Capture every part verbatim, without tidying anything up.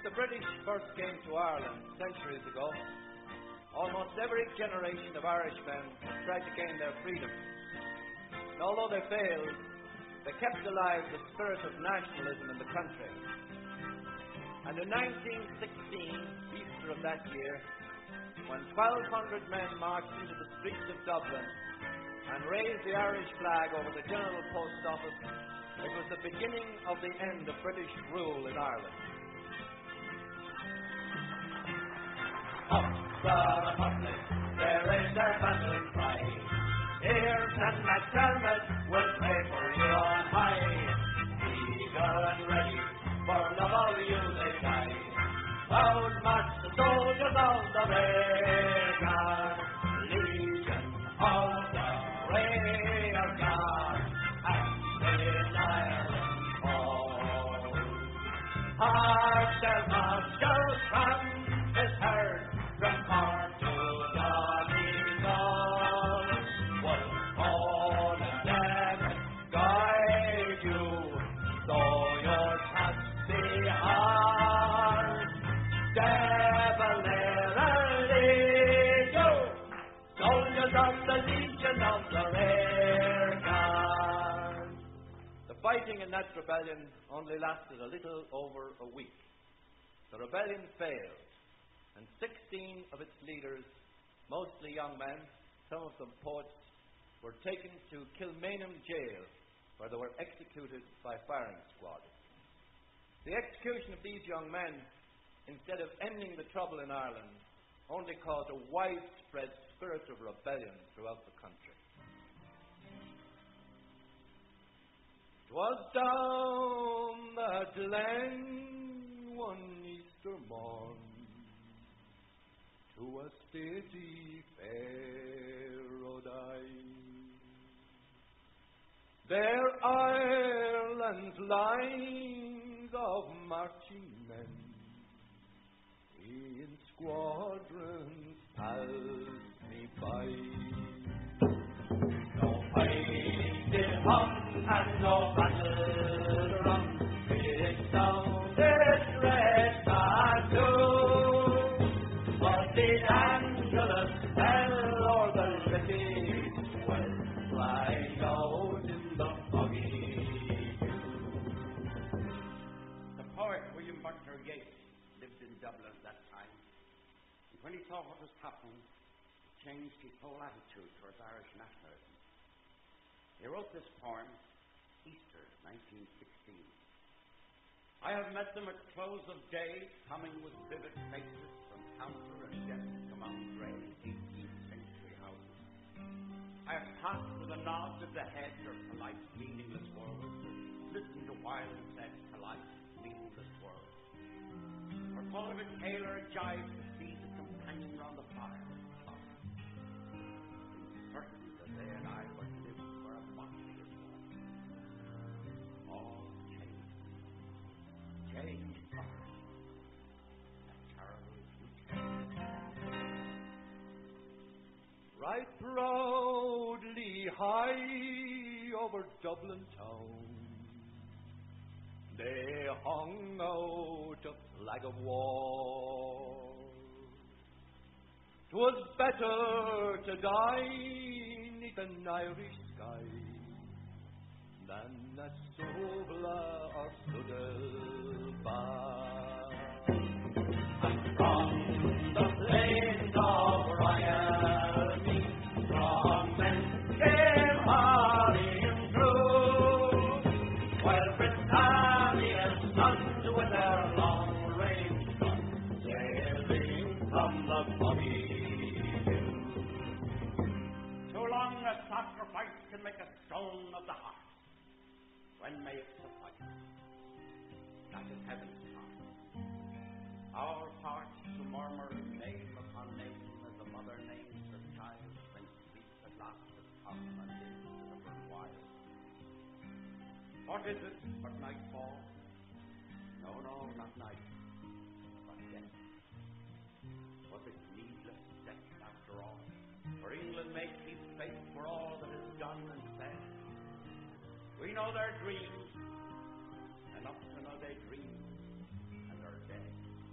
the British first came to Ireland centuries ago, almost every generation of Irishmen tried to gain their freedom. And although they failed, they kept alive the spirit of nationalism in the country. And in nineteen sixteen, Easter of that year, when twelve hundred men marched into the streets of Dublin and raised the Irish flag over the General Post Office, it was the beginning of the end of British rule in Ireland. Up the Republic, there is their battling cry. Here's St. MacDermot, will pray for you on high. Eager and ready, for love of you they die. Proud march the soldiers of the Rearguard, Legion of the Rearguard, and in Ireland fall. Hark, shall marshals from his herd, from Cork to Donegal. Will call and Dermot guide you, though your task be hard. Devil never lead you, soldiers of the Legion of the Rearguard. The fighting in that rebellion only lasted a little over a week. The rebellion failed, and sixteen of its leaders, mostly young men, some of them poets, were taken to Kilmainham jail, where they were executed by firing squad. The execution of these young men, instead of ending the trouble in Ireland, only caused a widespread spirit of rebellion throughout the country. 'Twas down the glen one Easter morn, to a stately fair rode I. There Ireland's lines of marching men in squadrons passed me by. No fight did hum and no battle run, it sounded red tattoo. But the Angelus fell o'er the Liffey, went flying out in the foggy dew. The poet William Butler Yeats lived in Dublin at that time. And when he saw what was happening, he changed his whole attitude towards Irish nationalism. He wrote this poem, Easter, nineteen sixteen. I have met them at close of day, coming with vivid faces from counter and desk among grey eighteenth century houses. I have passed with a nod of the head or polite, meaningless words, listened a while and said polite, meaningless words. Or called a tailor jive to see the companion round the fire was clock. Being certain that they and I but lived where a motley is born. All changed. Changed utterly. A terrible future. Right proudly high over Dublin town, they hung out a flag of war. 'Twas better to die neath an Irish sky than at Suvla or Sudelba. And from the plains of royalty, strong men came hurrying through, while Britannia's sons with their long-range guns sailing from the foggy hill. Too long a sacrifice can make a stone of the heart. When may it suffice? That is heaven's time. Our hearts to murmur name upon name as a mother names her child when sleep at last has come and into the burnt wild. What is it but nightfall? No, no, not night, but death. Was it needless death after all? For England may keep faith for all that is done and said. We know their dreams, enough to know they dream and are dead.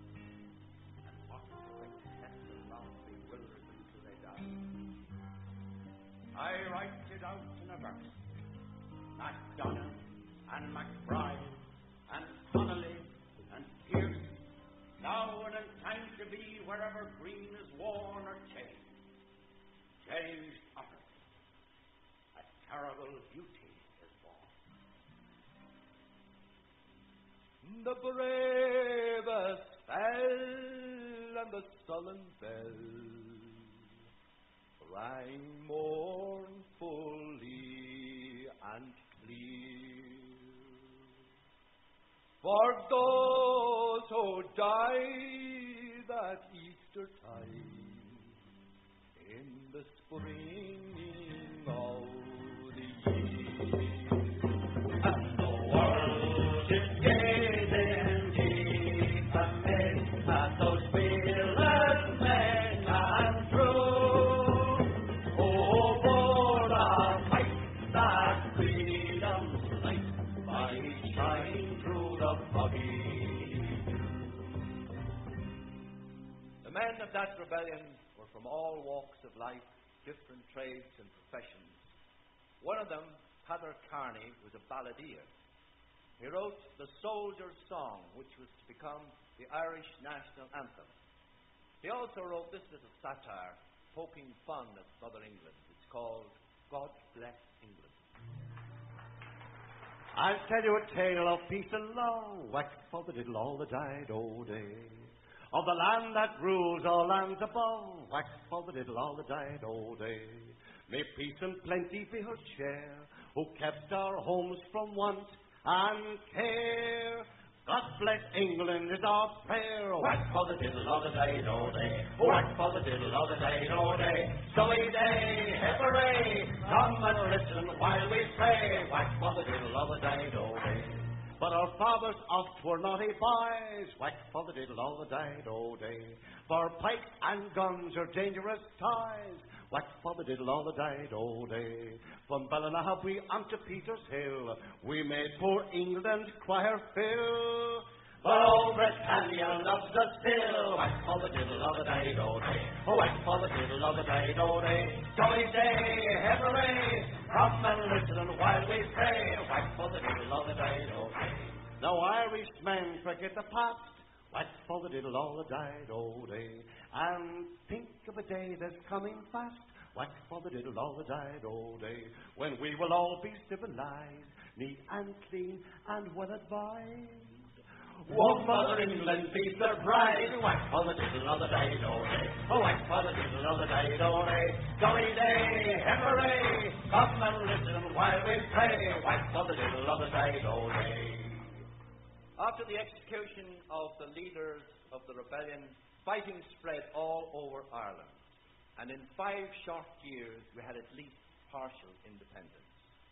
I write it out in a verse. MacDonald and MacBride and Connolly and Pierce, now and in time to be, wherever green is worn or changed, changed utterly. A terrible beauty is born. The bravest fell, and the sullen bell rang mournfully and clear. For those who died that Easter tide in the springing of the year, and the world is gazing deep amid at those fearless men and true, who bore the fight that freedom's light might shine through the foggy. The men of that rebellion were from all walks of life, different trades and professions. One of them, Father Carney, was a balladeer. He wrote the Soldier's Song, which was to become the Irish national anthem. He also wrote this little satire, poking fun at Mother England. It's called God Bless England. I'll tell you a tale of peace and love, whack for the diddle all the died old day. Of the land that rules all lands above, whack for the diddle all the died old day. May peace and plenty be her share, who kept our homes from want and care. God bless England is our prayer. Whack for the diddle all the died old day. Whack for the diddle all the died old day. Snowy day, hooray! Come and listen while we pray. Whack for the diddle all the died old day. But our fathers oft were naughty boys. Whack for the diddle all the died old day. For pikes and guns are dangerous toys. Whack for the diddle all the died old day. From Ballinahabwee unto Peter's Hill, we made poor England cry her fill. But old Britannia loves us still. Whack for the diddle all the died old day. Whack for the diddle all the died old day. Jolly day, hooray! Come and listen while we pray. Whack for the diddle all the died old day. Now Irishmen forget the past. Whack for the diddle all the died old day. And think of a day that's coming fast. Whack for the diddle all the died old day. When we will all be civilized, neat and clean and well advised. Won't Mother England be surprised? Whack for the diddle all the died old day. Oh, whack for the diddle all the died old day. Jolly day, hooray! Come and listen while we pray. Whack for the diddle all the died old day. After the execution of the leaders of the rebellion, fighting spread all over Ireland. And in five short years, we had at least partial independence.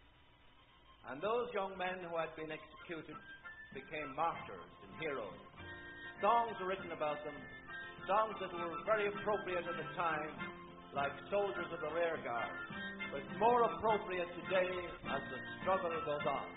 And those young men who had been executed became martyrs and heroes. Songs were written about them, songs that were very appropriate at the time, like Soldiers of the Rear Guard, but more appropriate today as the struggle goes on.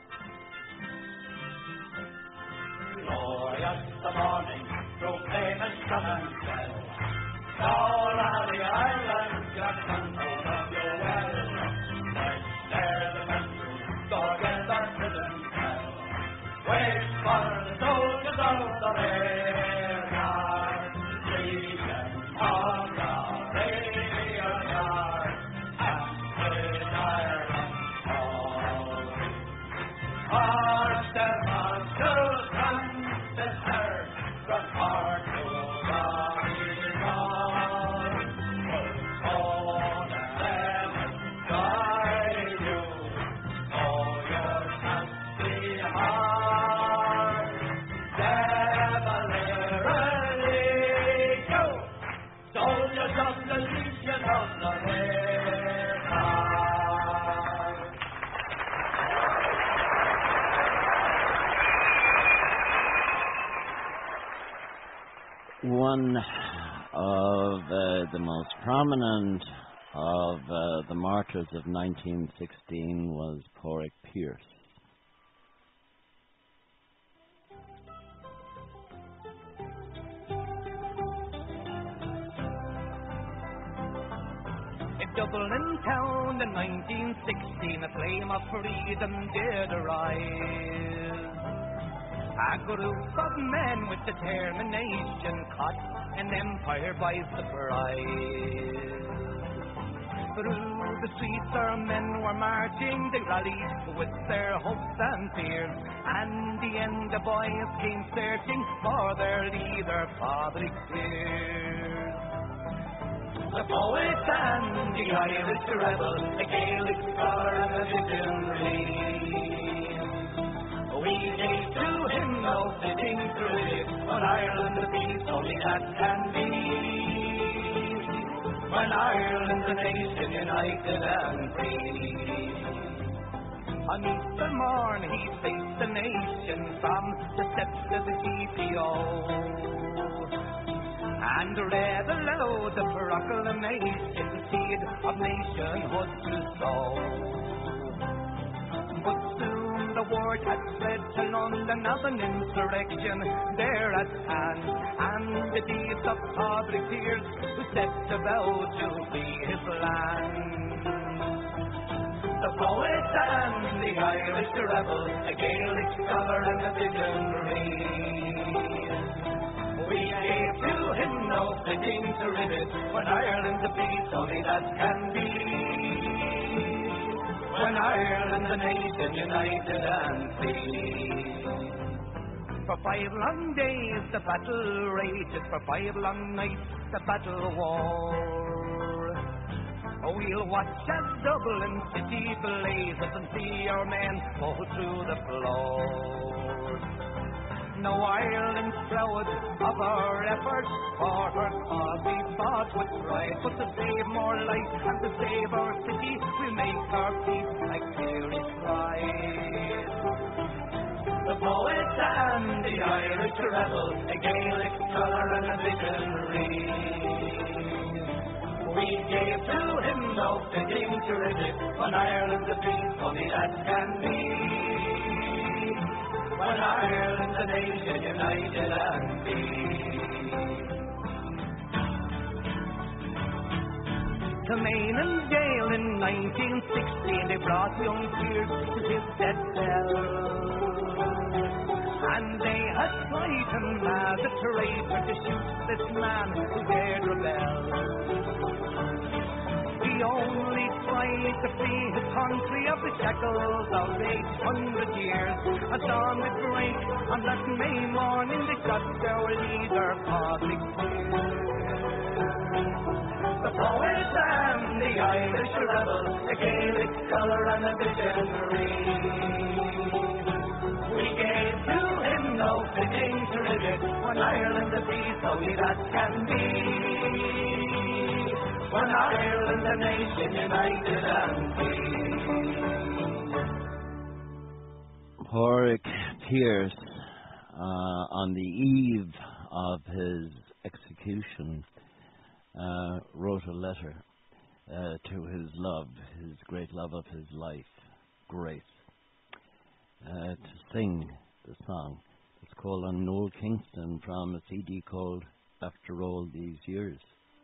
Glorious the morning, proclaim and come and tell. All out the island, your country love you well. Let's dare the country, go get our prison hell. Wait for the soldiers of the rear guard, legion of the rear guard, and with Ireland all. March their monsters from the earth, from heart to body gone. Hold them and guide you, oh your trusty heart. Cavalierly go, soldiers of the Legion of the Rear Guard. One of uh, the most prominent of uh, the martyrs of nineteen sixteen was Pádraig Pearse. If Dublin town in nineteen sixteen, a flame of freedom did arise. A group of men with determination caught an empire by surprise. Through the streets our men were marching, they rallied with their hopes and fears, and the end the boys came searching for their leader, Padraig Pearse. The poet and the Irish rebel, the Gaelic scholar and the visionary, we gave to him no fitting credit, on Ireland the peace only that can be. When Ireland's a nation united and free. On Easter morn he faced the nation from the steps of the G P O and read aloud the proclamation, seed of nationhood to sow. But soon the word had spread to London of an insurrection there at hand, and the deeds of Padraig Pearse, who set about to free his land. The poet and the Irish rebel, a Gaelic scholar and a visionary, we gave to him no fitting to rivet, when Ireland's a peace only that can be. When Ireland's a nation united and free. For five long days the battle rages, for five long nights the battle war. We'll watch as Dublin city blazes and see our men fall through the floor. Now Ireland's proud of our efforts, for her cause we fought with pride. But to save more life and to save our city, we'll make our peace like Peary's pride. The poet and the Irish rebel, a Gaelic scholar and a visionary, we gave to him no fitting to rivet, when Ireland's a peace only that can be. When Ireland's a nation united and free. To Main and Jail in nineteen sixteen they brought young Pearse to his death cell, and they had tried him as a traitor to shoot this man who dared rebel. He only tried to free his country of the shackles of eight hundred years. At dawn would break on that May morning, they shot our leader, Padraig Pearse. The poet and the Irish rebel, a Gaelic scholar and a visionary, we gave to him no fitting to rivet, when Ireland's a peace only that can be. When Ireland's a nation united and free. Padraig Pearse, uh, on the eve of his execution, uh, wrote a letter uh, to his love, his great love of his life, Grace, uh, to sing the song. It's called On Noel Kingston from a C D called After All These Years.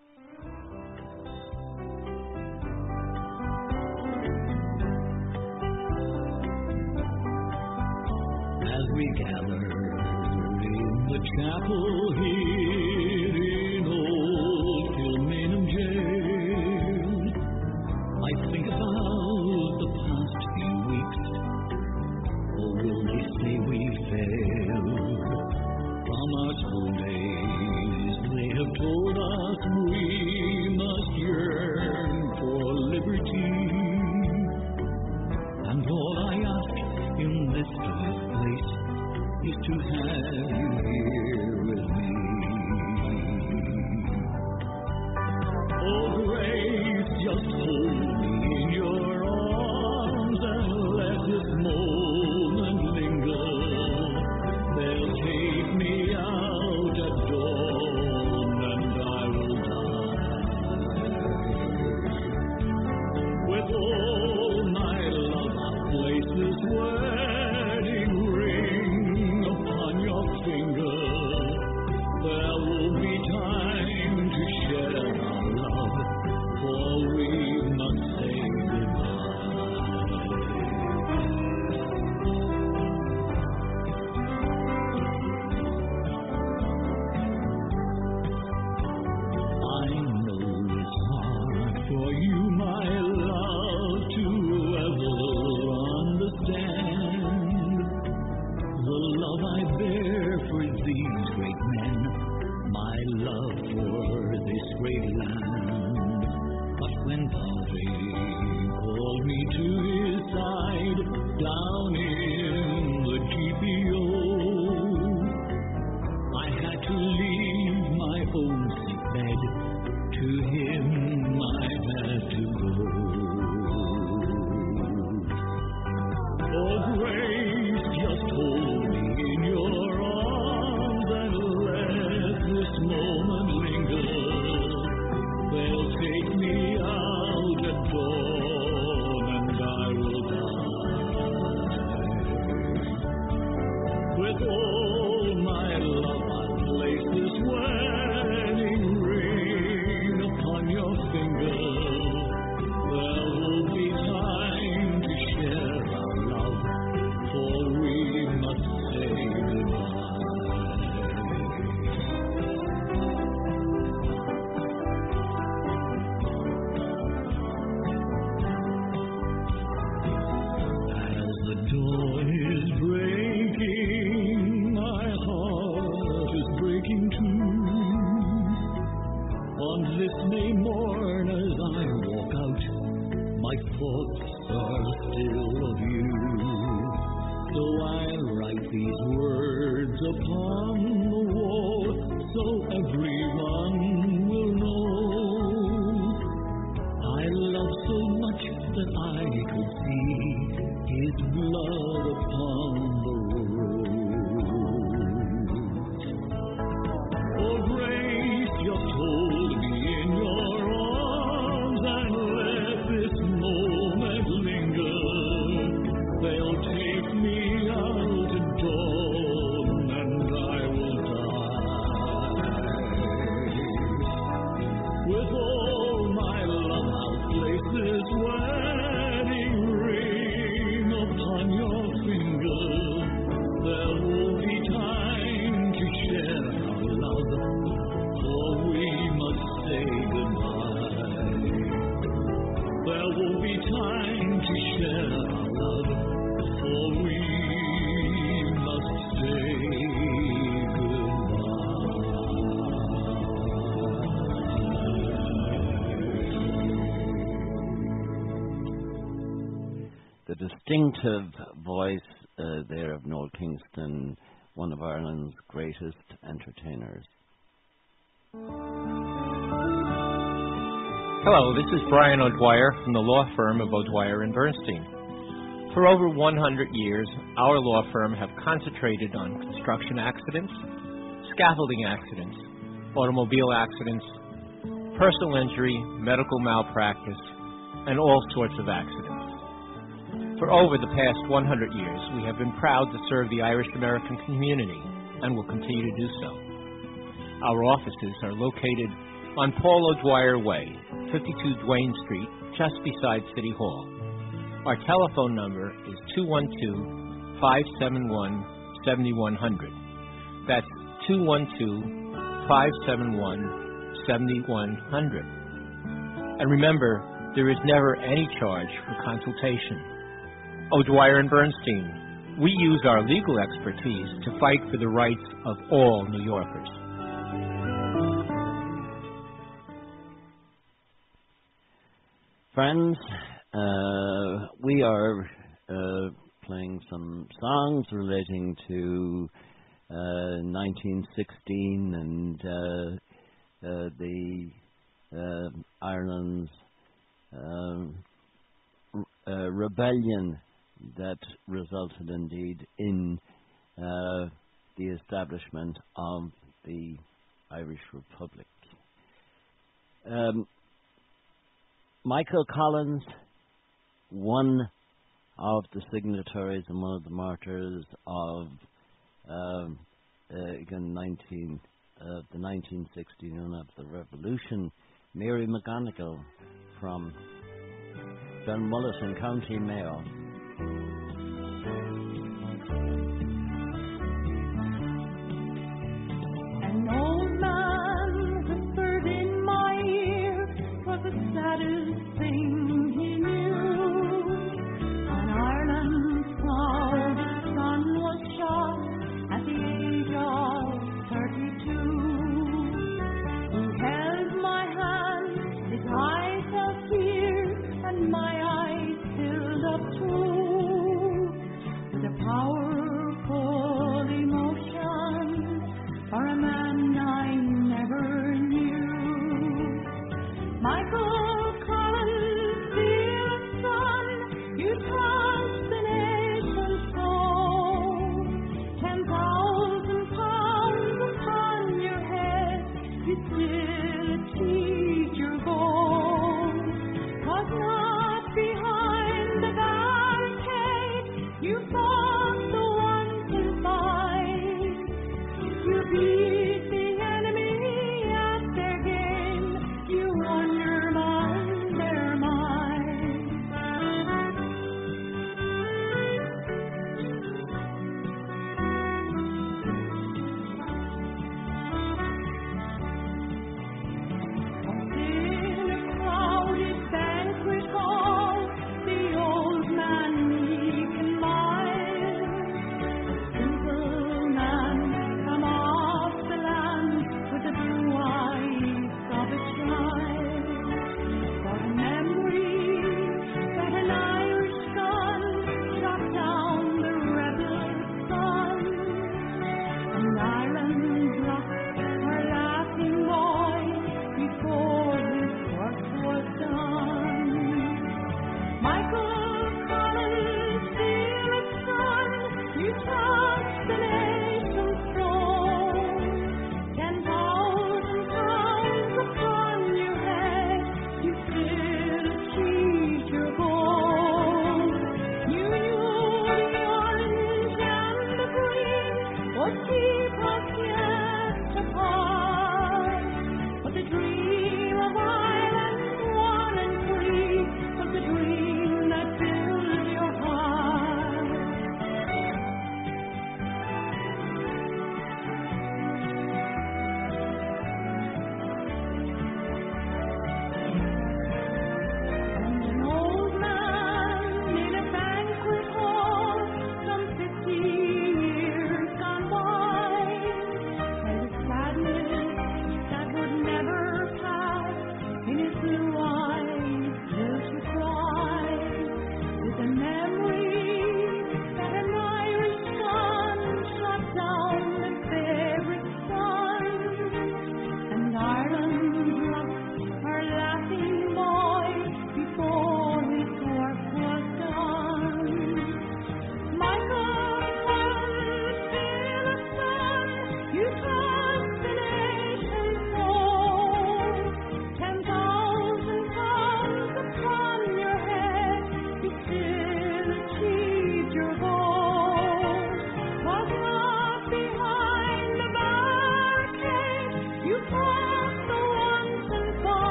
As we gather in the chapel here in old Kilmainham jail, I think about the past few weeks. Or will they say we failed? From our school days they have told us we must yearn for liberty. And all I ask in this dark place is to have you here with me. Oh, Grace, just hold me in your arms and let this moment linger. They'll take me out at dawn and I will die. With all my love, I'll place this wedding ring upon your love for this great land. But when poverty called me to his side down in the G P O, I had to leave my own sick bed. To him I had to go. Oh, grace, just hold me in your arms and let this moment linger. They'll take me out at dawn and I will die. With all my love I'll place this wedding ring upon your finger. There will be time to share our love, for we must say goodbye. As the dawn is breaking, my heart is breaking too. On this May morn, as I walk out, my thoughts are still of you. So I write these words upon the wall, so everyone will know. I love so much that I could see his blood upon the road. Oh, grace, just hold me in your arms and let this moment linger. They'll take me out at dawn and I will die. With all my love I'll place this wedding ring upon your finger. There will be time to share our love, for we must say goodbye. There will be time to share our love, for we must say The distinctive voice uh, there of Noel Kingston, one of Ireland's greatest entertainers. Hello, this is Brian O'Dwyer from the law firm of O'Dwyer and Bernstein. For over one hundred years, our law firm have concentrated on construction accidents, scaffolding accidents, automobile accidents, personal injury, medical malpractice, and all sorts of accidents. For over the past one hundred years, we have been proud to serve the Irish American community and will continue to do so. Our offices are located on Paul O'Dwyer Way, fifty-two Duane Street, just beside City Hall. Our telephone number is two one two, five seven one, seven one zero zero. That's two one two, five seven one, seven one zero zero. And remember, there is never any charge for consultation. O'Dwyer and Bernstein, we use our legal expertise to fight for the rights of all New Yorkers. Friends, uh, we are uh, playing some songs relating to uh, nineteen sixteen and uh, uh, the uh, Ireland's um, uh, rebellion that resulted indeed in uh, the establishment of the Irish Republic. Um, Michael Collins, one of the signatories and one of the martyrs of um, uh, again nineteen uh, the nineteen sixty-one of the Revolution. Mary McGonigal from Dunmullet in County Mayo. An old man whispered in my ear, 'twas the saddest thing he knew. On Ireland's proudest son was shot at the age of thirty-two.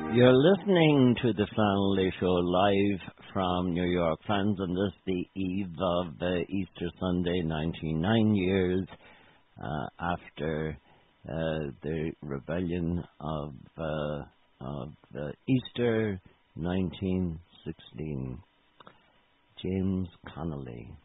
You're listening to the Flannelly Show live from New York. Fans, on this, the eve of uh, Easter Sunday, ninety-nine years uh, after uh, the rebellion of, uh, of uh, Easter nineteen sixteen. James Connolly.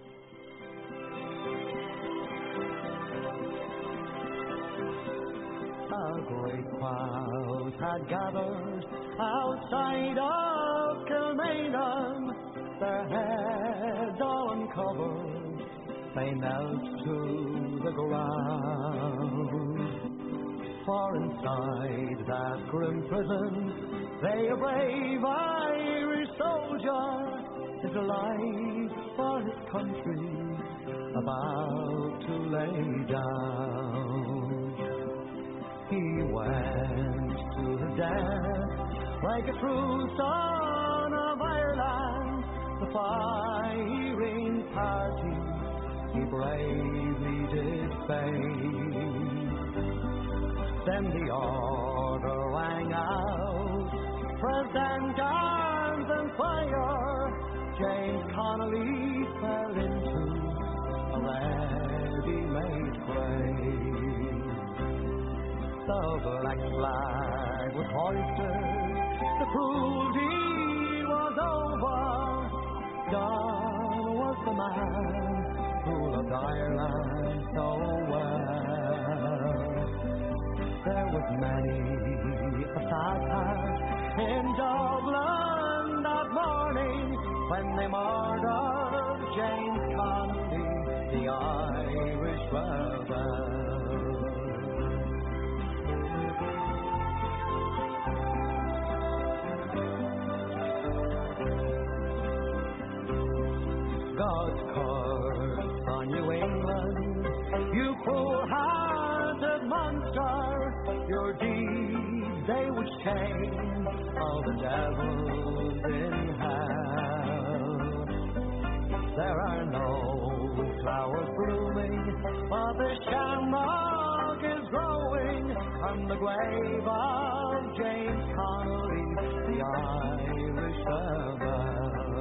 A great crowd had gathered outside of Kilmainham, their heads all uncovered, they knelt to the ground. For inside that grim prison, lay a brave Irish soldier, his life for his country about to lay down. He went to his death like a true son of Ireland. The firing party he bravely did face. Then the order rang out, present arms and fire. James Connolly fell into a ready-made grave. The black flag was hoisted, the cruelty was over. Gone was the man who loved Ireland so well. There was many a sad heart in Dublin that morning when they murdered James Connolly, the Irish rebel. God's curse on New England, you cruel-hearted monster. Your deeds, they would shame all the devils in hell. There are no flowers blooming, but the shamrock is growing on the grave of James Connolly, the Irish rebel.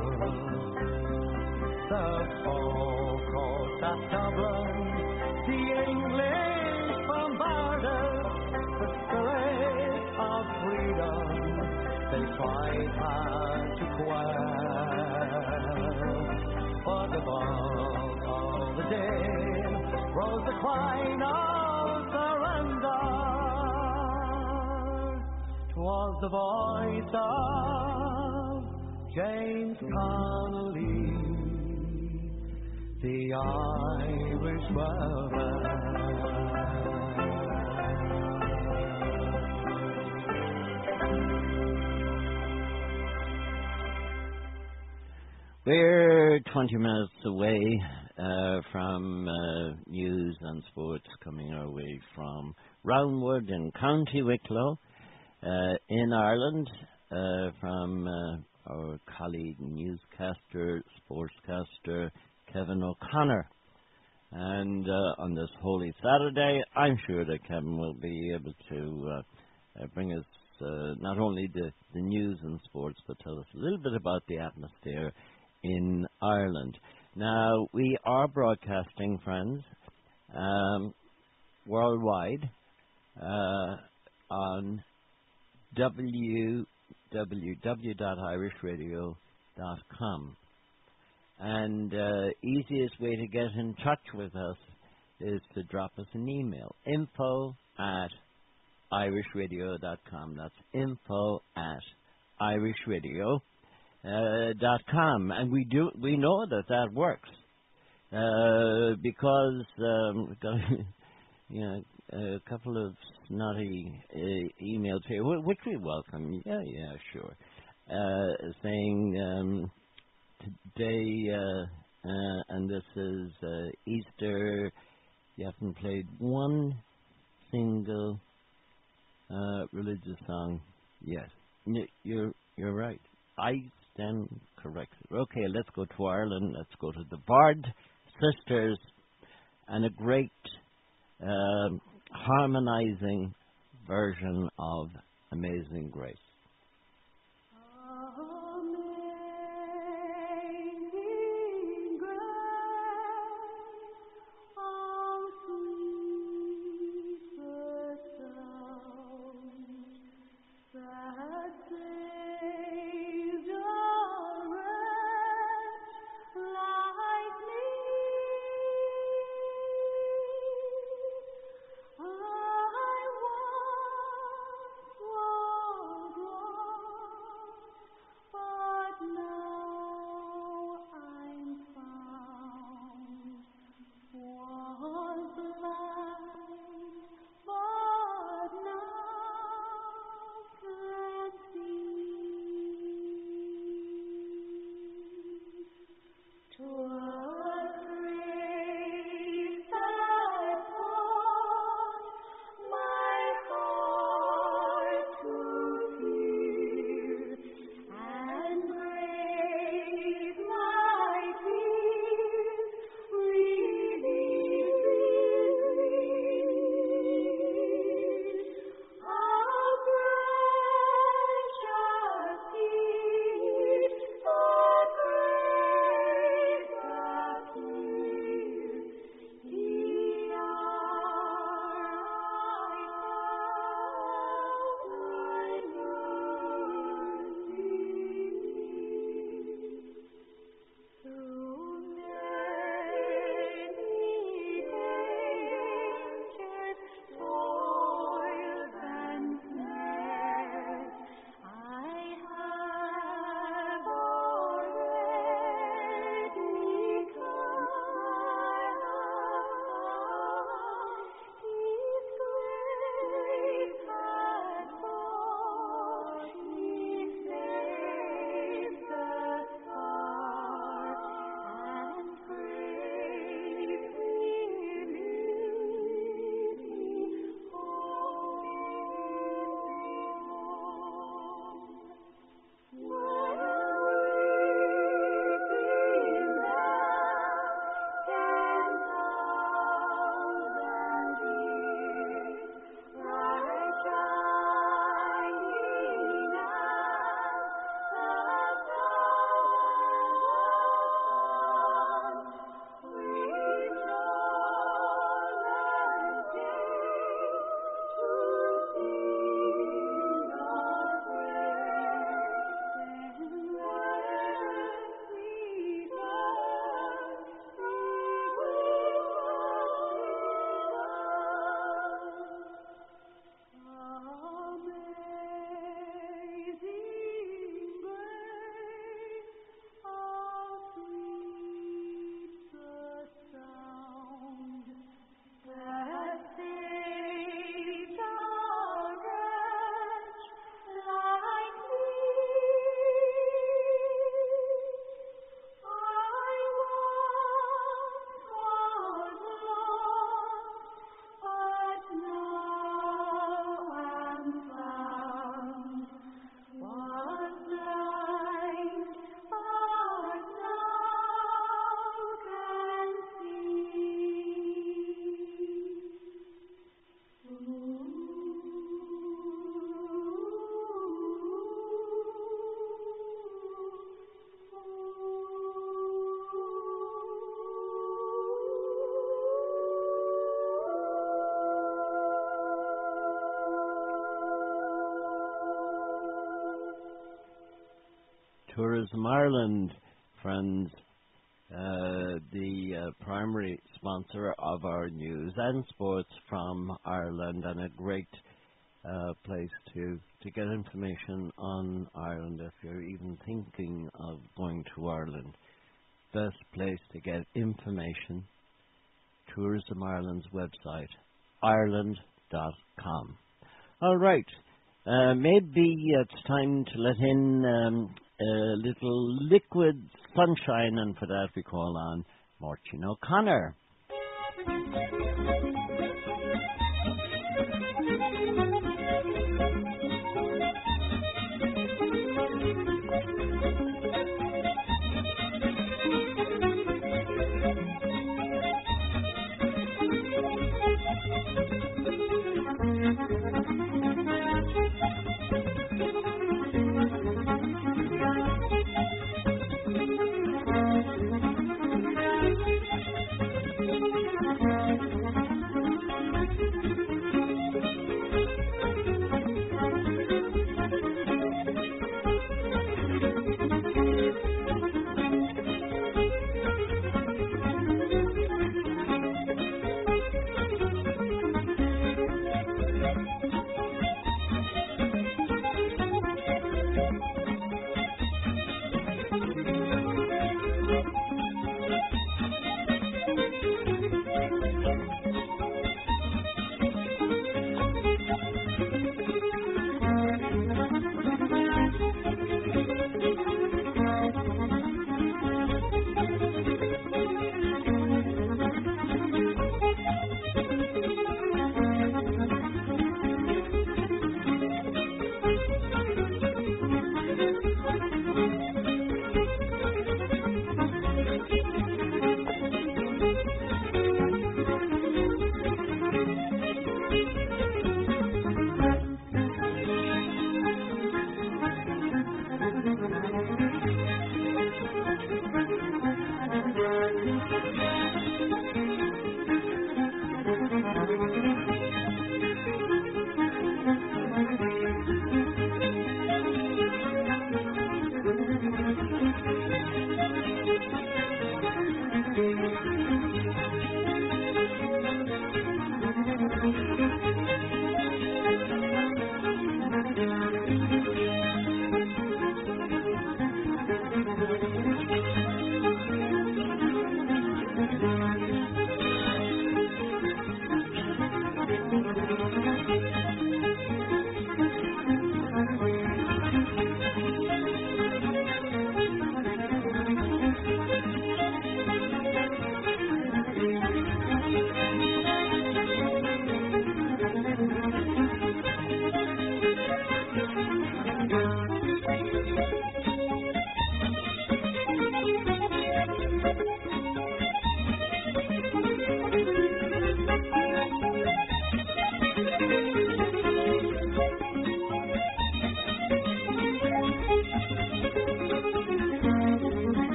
The folk of Dublin, the English bombarded, the spirit of freedom they tried hard to quell. But above all the din rose the cry of surrender. 'Twas the voice of James Connolly, the Irish rebel. We're twenty minutes away uh, from uh, news and sports coming our way from Roundwood in County Wicklow uh, in Ireland uh, from uh, our colleague newscaster, sportscaster Kevin O'Connor. And uh, on this Holy Saturday, I'm sure that Kevin will be able to uh, uh, bring us uh, not only the, the news and sports, but tell us a little bit about the atmosphere in Ireland. Now, we are broadcasting, friends, um, worldwide uh, on w w w dot irish radio dot com. And uh, easiest way to get in touch with us is to drop us an email, info at irish radio dot com. That's info at irish radio dot com. And we do we know that that works uh, because um, we've got you know, a couple of snotty uh, emails here, which we welcome. Yeah, yeah, sure. Uh, saying um, today, uh, uh, and this is uh, Easter, you haven't played one single uh, religious song yet. N- you're you're right. I stand corrected. Okay, let's go to Ireland. Let's go to the Bard Sisters and a great um, harmonizing version of Amazing Grace. Amazing grace, how sweet the sound that saved a wretch like me. I once was lost, but now I'm found. Was blind, but now can see. 'Twas grace that taught my heart to fear, and grace my tears relieved. How precious is the grace that hears the hour I found thy mercy. Through many dangers, toils, and snares, I have already come. His grace has brought me safe thus far, and grace will lead me home. What a weeping now, ten thousand years, bright shining as the thousand suns, which all and day to sing of grace and mercy does Amazing grace, how sweet the sound that saved a wretch like me. I once was lost, but now am found. Was blind, but now can Tourism Ireland, friends, uh, the uh, primary sponsor of our news and sports from Ireland, and a great uh, place to, to get information on Ireland if you're even thinking of going to Ireland. Best place to get information, Tourism Ireland's website, ireland dot com. All right, uh, maybe it's time to let in um, a little liquid sunshine, and for that we call on Martin O'Connor.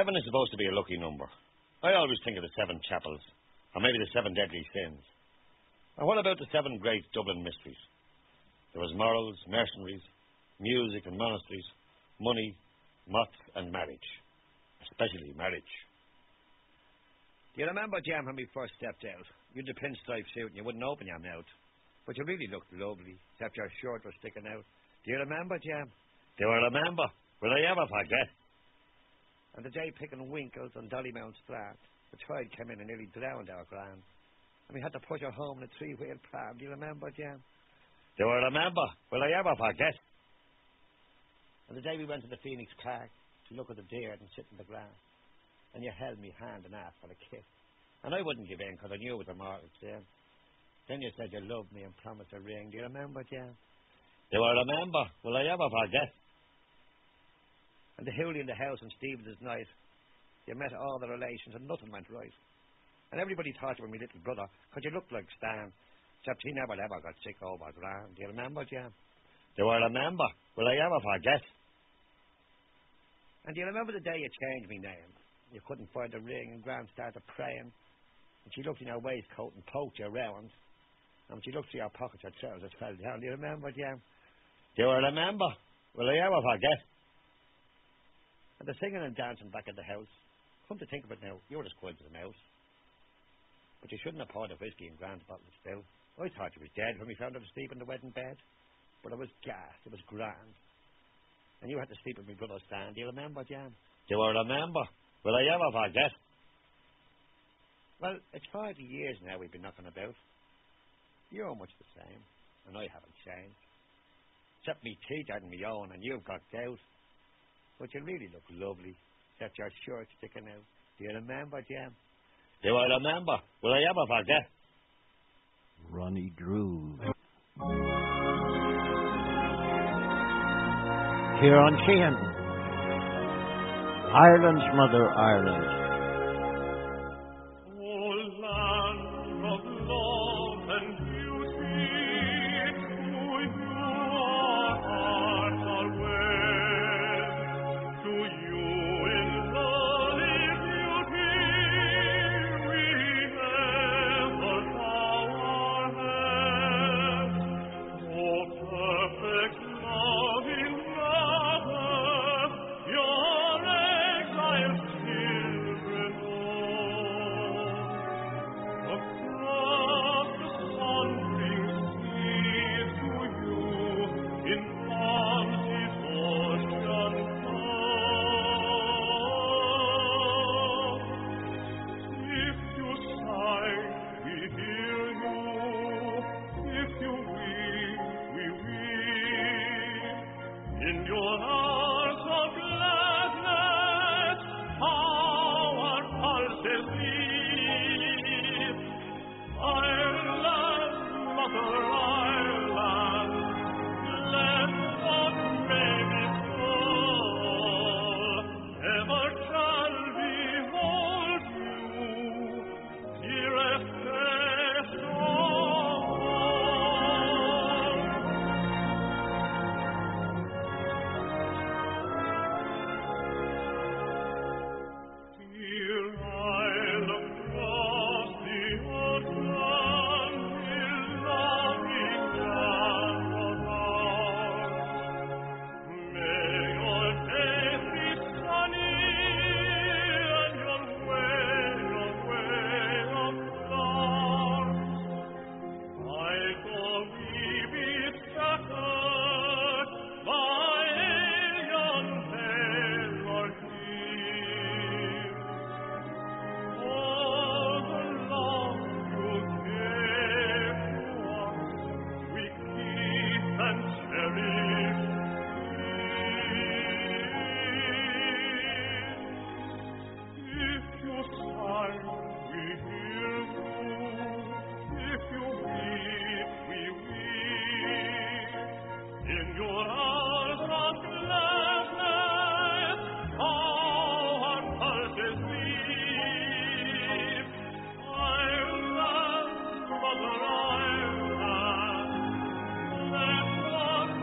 Seven is supposed to be a lucky number. I always think of the seven chapels, or maybe the seven deadly sins. And what about the seven great Dublin mysteries? There was morals, mercenaries, music and monasteries, money, moths and marriage. Especially marriage. Do you remember, Jam, when we first stepped out? You had the pinstripe suit and you wouldn't open your mouth. But you really looked lovely, except your shirt was sticking out. Do you remember, Jam? Do I remember? Will I ever forget? And the day picking winkles on Dollymount Flat, the tide came in and nearly drowned our gran. And we had to push her home in a three-wheel pram. Do you remember, Jam? Do I remember? Will I ever forget? And the day we went to the Phoenix Park to look at the deer and sit in the grass. And you held me hand and asked for a kiss. And I wouldn't give in because I knew it was a mortal sin. Then you said you loved me and promised a ring. Do you remember, Jam? Do I remember? Will I ever forget? And the hoolie in the house on Stephen's night. You met all the relations and nothing went right. And everybody thought you were my little brother because you looked like Stan. Except he never ever got sick over grand. Do you remember, Jam? Do I remember? Will I ever forget? And do you remember the day you changed me name? You couldn't find a ring and Gran started praying. And she looked in your waistcoat and poked you around. And when she looked through your pockets, her trousers fell down. Do you remember, Jam? Do I remember? Will I ever forget? And the singing and dancing back at the house. Come to think of it now, you were as quiet as a mouse. But you shouldn't have poured the whiskey in Gran's bottle still. I thought you was dead when we found her asleep in the wedding bed. But it was gas, it was grand. And you had to sleep with my brother Stan. Do you remember, Jam? Do I remember? Will I ever forget? Well, it's forty years now we've been knocking about. You're much the same, and I haven't changed. Except me teeth aren't my own, and you've got gout. But you really look lovely, except your shirt sticking out. Do you remember, Jam? Do I remember? Will I ever forget? Ronnie Drew. Kieran Sheehan. Ireland's Mother, Ireland.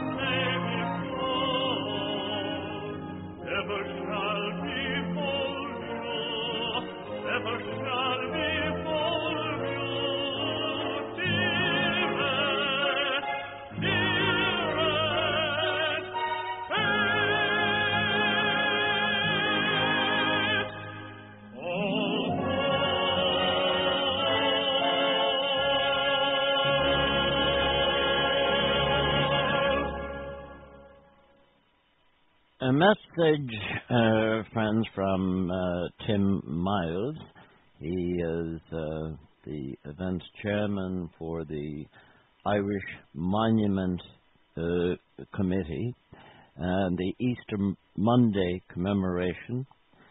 Ever shall be full a message, uh, friends, from uh, Tim Miles. He is uh, the event chairman for the Irish Monument uh, Committee and the Easter Monday commemoration.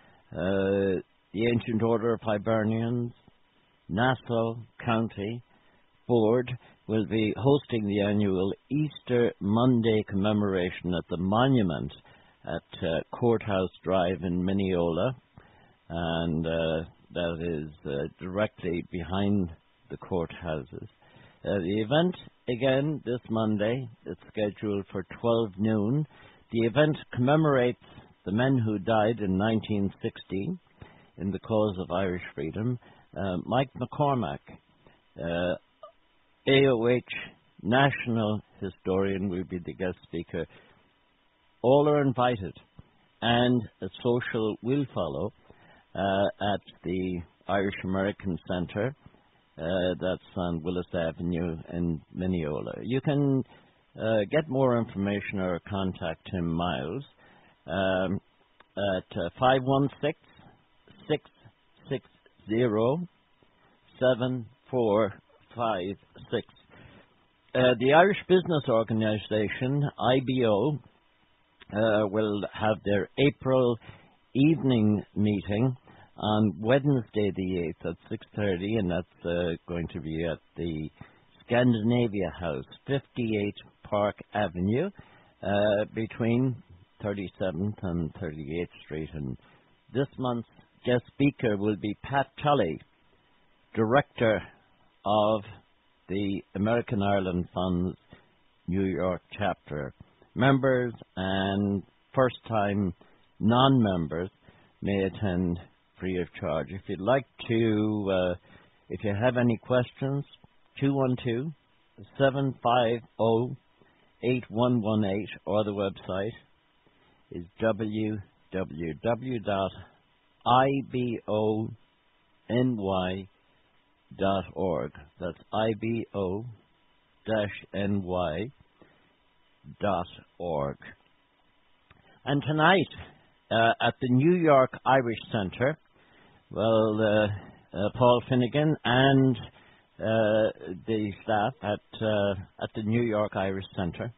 Uh, the Ancient Order of Hibernians, Nassau County Board will be hosting the annual Easter Monday commemoration at the Monument at uh, Courthouse Drive in Mineola, and uh, that is uh, directly behind the courthouses. Uh, the event, again, this Monday, it's scheduled for twelve noon. The event commemorates the men who died in nineteen sixteen in the cause of Irish freedom. Uh, Mike McCormack, uh, A O H national historian, will be the guest speaker. All are invited, and a social will follow uh, at the Irish American Centre. Uh, that's on Willis Avenue in Mineola. You can uh, get more information or contact Tim Miles um, at uh, five one six, six six zero, seven four five six. Uh, the Irish Business Organisation, I B O, uh, will have their April evening meeting on Wednesday the eighth at six thirty, and that's uh, going to be at the Scandinavia House, fifty-eight Park Avenue, uh, between thirty-seventh and thirty-eighth Street. And this month's guest speaker will be Pat Tully, Director of the American Ireland Fund's New York chapter. Members and first-time non-members may attend free of charge. If you'd like to, uh, if you have any questions, two one two, seven five zero, eight one one eight, or the website is w w w dot i b o n y dot org. That's I B O N Y dot org. And tonight, uh, at the New York Irish Centre, well, uh, uh, Paul Finnegan and uh, the staff at uh, at the New York Irish Centre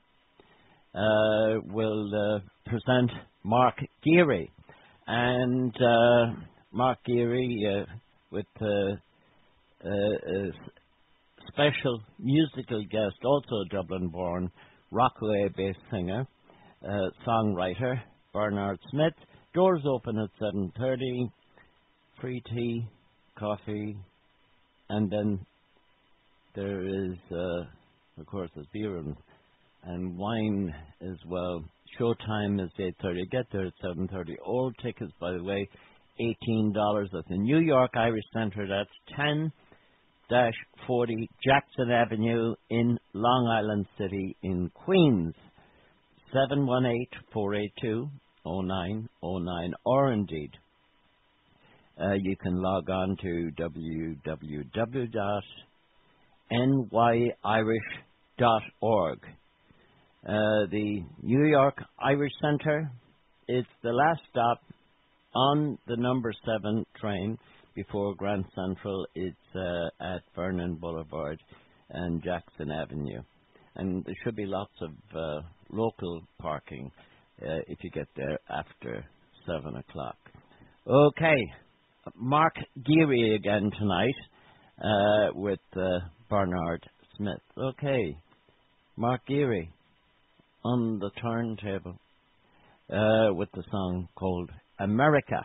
uh, will uh, present Mark Geary. And uh, Mark Geary, uh, with uh, uh, a special musical guest, also Dublin-born, Rockaway-based singer, uh, songwriter, Bernard Smith. Doors open at seven thirty. Free tea, coffee, and then there is, uh, of course, there's beer and, and wine as well. Showtime is eight thirty. Get there at seven thirty. All tickets, by the way, eighteen dollars at the New York Irish Centre. That's ten forty Jackson Avenue in Long Island City in Queens. seven one eight, four eight two, zero nine zero nine, or indeed, uh, you can log on to w w w dot n y irish dot org. Uh, the New York Irish Centre, it's the last stop on the number seven train before Grand Central. It's uh, at Vernon Boulevard and Jackson Avenue. And there should be lots of uh, local parking uh, if you get there after seven o'clock. Okay, Mark Geary again tonight uh, with uh, Bernard Smith. Okay, Mark Geary on the turntable uh, with the song called America.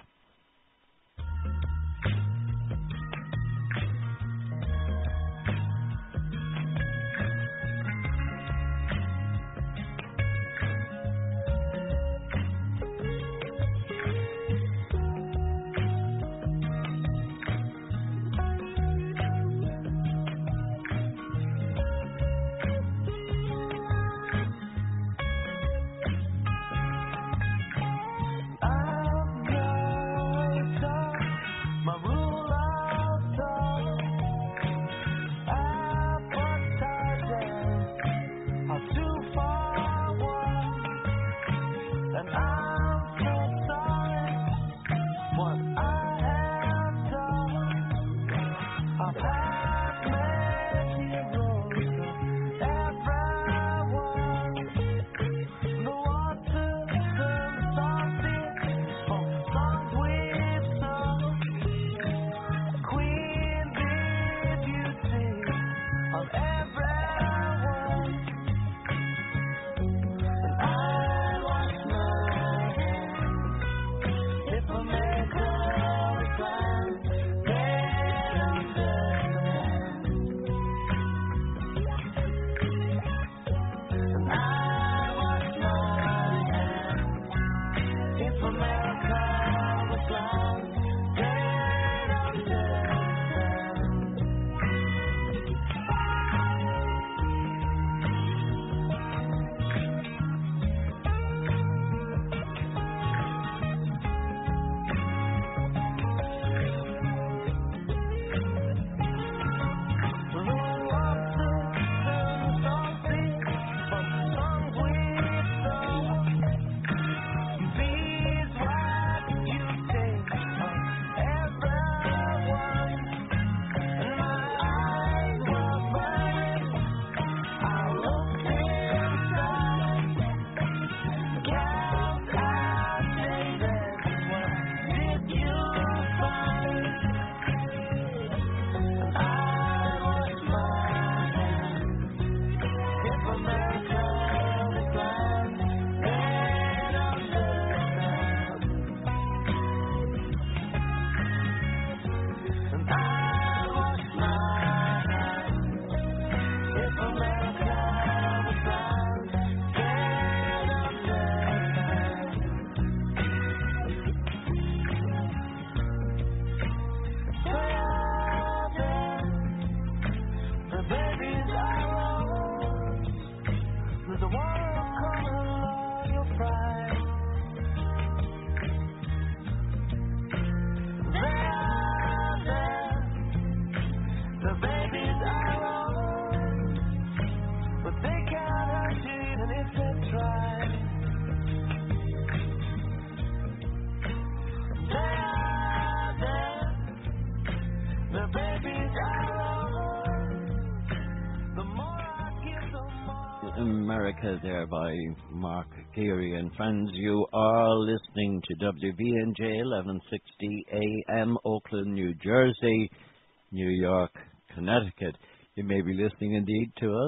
uh, there by Mark Geary and friends. You are listening to W V N J eleven sixty A M, Oakland, New Jersey, New York, Connecticut. You may be listening indeed to us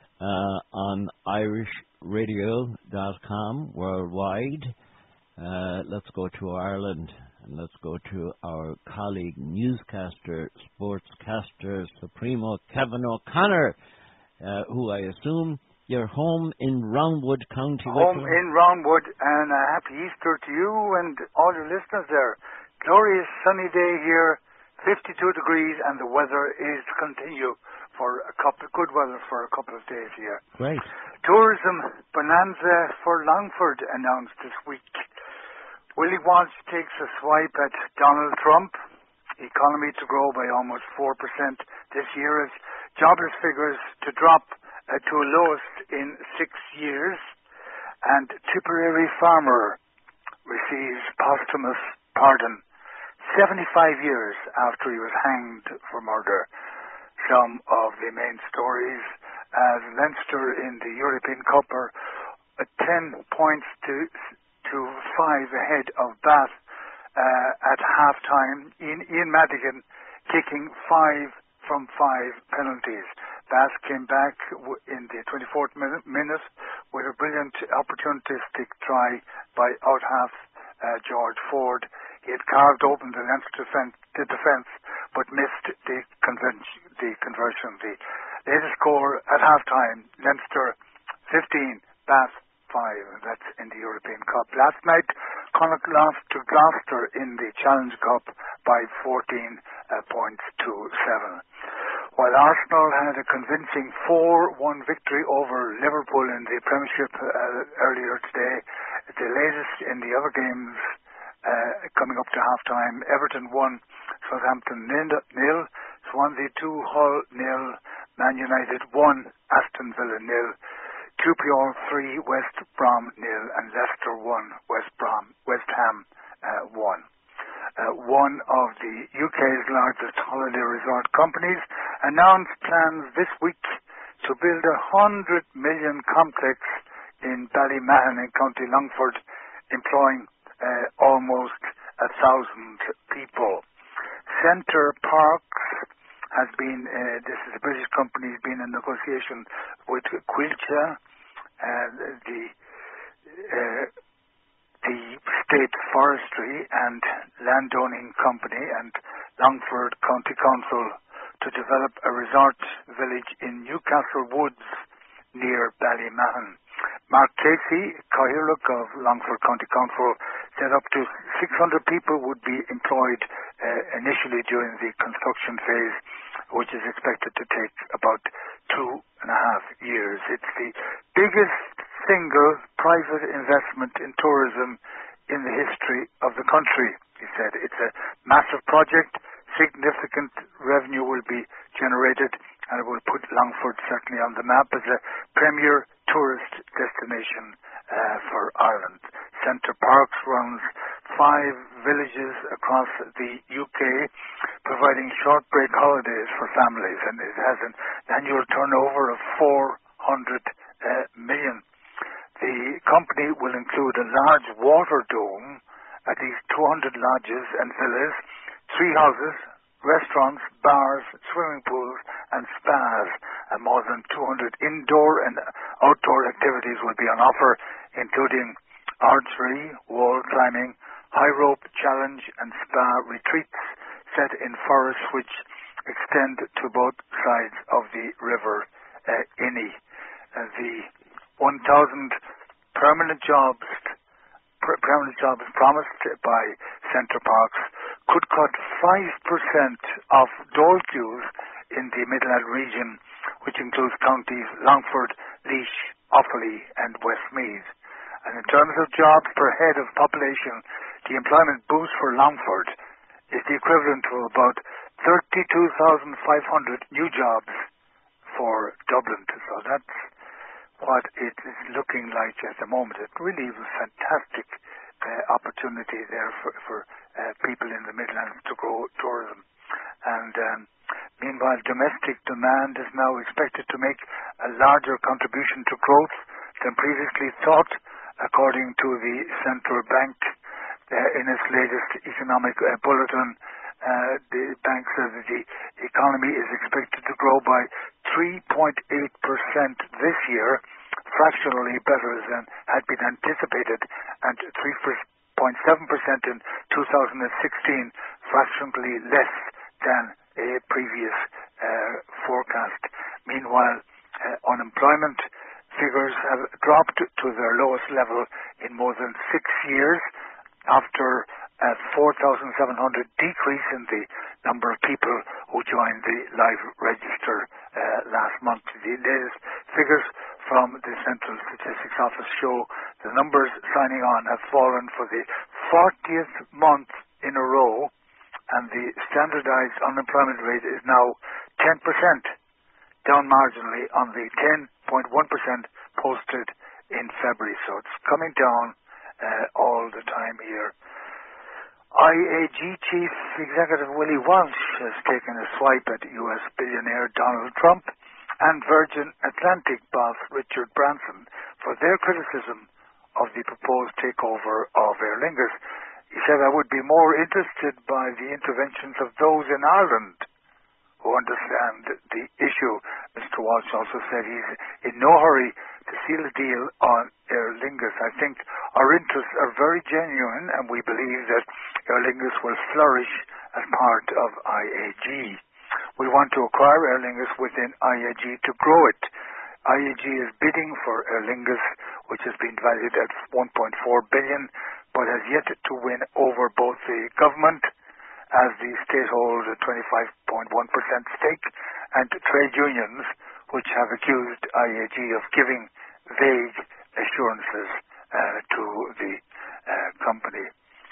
uh, on irish radio dot com worldwide. Uh, let's go to Ireland and let's go to our colleague, newscaster, sportscaster, Supremo, Kevin O'Connor, uh, who I assume you're home in Roundwood County. Home in Roundwood, and a happy Easter to you and all your listeners there. Glorious sunny day here, fifty-two degrees, and the weather is to continue for a couple, good weather for a couple of days here. Great. Tourism bonanza for Longford announced this week. Willie Walsh takes a swipe at Donald Trump. Economy to grow by almost four percent this year as jobless figures to drop uh, to a lowest in six years. And Tipperary farmer receives posthumous pardon seventy-five years after he was hanged for murder. Some of the main stories as Leinster in the European Cup are uh, ten points to to five ahead of Bath uh, at half-time. Ian, Ian Madigan kicking five from five penalties. Bath came back w- in the twenty-fourth minute, minute with a brilliant opportunistic try by out-half uh, George Ford. He had carved open the Leinster defense, the defence, but missed the, conven- the conversion. The latest score at half-time, Leinster fifteen, Bath five. That's in the European Cup. Last night, Connacht lost to Gloucester in the Challenge Cup by fourteen uh, points to seven. While Arsenal had a convincing four one victory over Liverpool in the Premiership uh, earlier today, the latest in the other games uh, coming up to half-time, Everton won, Southampton nil, Swansea two, Hull nil, Man United one, Aston Villa nil, Q P R three, West Brom nil, and Leicester one, West Brom, West Ham uh, one. Uh, one of the U K's largest holiday resort companies announced plans this week to build a hundred million complex in Ballymahon in County Longford, employing uh, almost a thousand people. Center Parks has been, uh, this is a British company, has been in negotiation with Quilcha, uh, the uh, the State Forestry and Landowning Company and Longford County Council to develop a resort village in Newcastle Woods near Ballymahon. Mark Casey, Cathaoirleach of Longford County Council, said up to six hundred people would be employed uh, initially during the construction phase, which is expected to take about two and a half years. It's the biggest single private investment in tourism in the history of the country, he said. It's a massive project, significant revenue will be generated, and it will put Longford certainly on the map as a premier tourist destination uh, for Ireland. Center Parks runs five villages across the U K, providing short break holidays for families, and it has an annual turnover of four hundred uh, million. The company will include a large water dome, at least two hundred lodges and villas, three houses, restaurants, bars, swimming pools, and spas, and more than two hundred indoor and outdoor activities will be on offer, including archery, wall climbing, high rope challenge, and spa retreats set in forests which extend to both sides of the River uh, Inny. Uh, the one thousand permanent jobs per- permanent jobs promised by Center Parks could cut five percent of dole queues in the Midland region, which includes counties Longford, Laois, Offaly, and Westmeath. And in terms of jobs per head of population, the employment boost for Longford is the equivalent to about thirty-two thousand five hundred new jobs for Dublin. So that's what it is looking like at the moment. It really is a fantastic uh, opportunity there for, for uh, people in the Midlands to grow tourism. And um, meanwhile, domestic demand is now expected to make a larger contribution to growth than previously thought, according to the central bank uh, in its latest economic uh, bulletin. Uh, the bank says that the economy is expected to grow by three point eight percent this year, fractionally better than had been anticipated, and three point seven percent in two thousand sixteen, fractionally less than a previous uh, forecast. Meanwhile, uh, unemployment figures have dropped to their lowest level in more than six years after a four thousand seven hundred decrease in the number of people who joined the live register uh, last month. The latest figures from the Central Statistics Office show the numbers signing on have fallen for the fortieth month in a row, and the standardized unemployment rate is now ten percent, down marginally on the ten point one percent posted in February. So it's coming down uh, all the time here. I A G Chief Executive Willie Walsh has taken a swipe at U S billionaire Donald Trump and Virgin Atlantic boss Richard Branson for their criticism of the proposed takeover of Aer Lingus. He said, "I would be more interested by the interventions of those in Ireland who understand the issue." Mister Walsh also said he's in no hurry to seal a deal on Aer Lingus. "I think our interests are very genuine, and we believe that Aer Lingus will flourish as part of I A G. We want to acquire Aer Lingus within I A G to grow it. I A G is bidding for Aer Lingus, which has been valued at one point four billion dollars, but has yet to win over both the government, as the state holds a twenty-five point one percent stake, and trade unions, which have accused I A G of giving vague assurances uh, to the uh, company.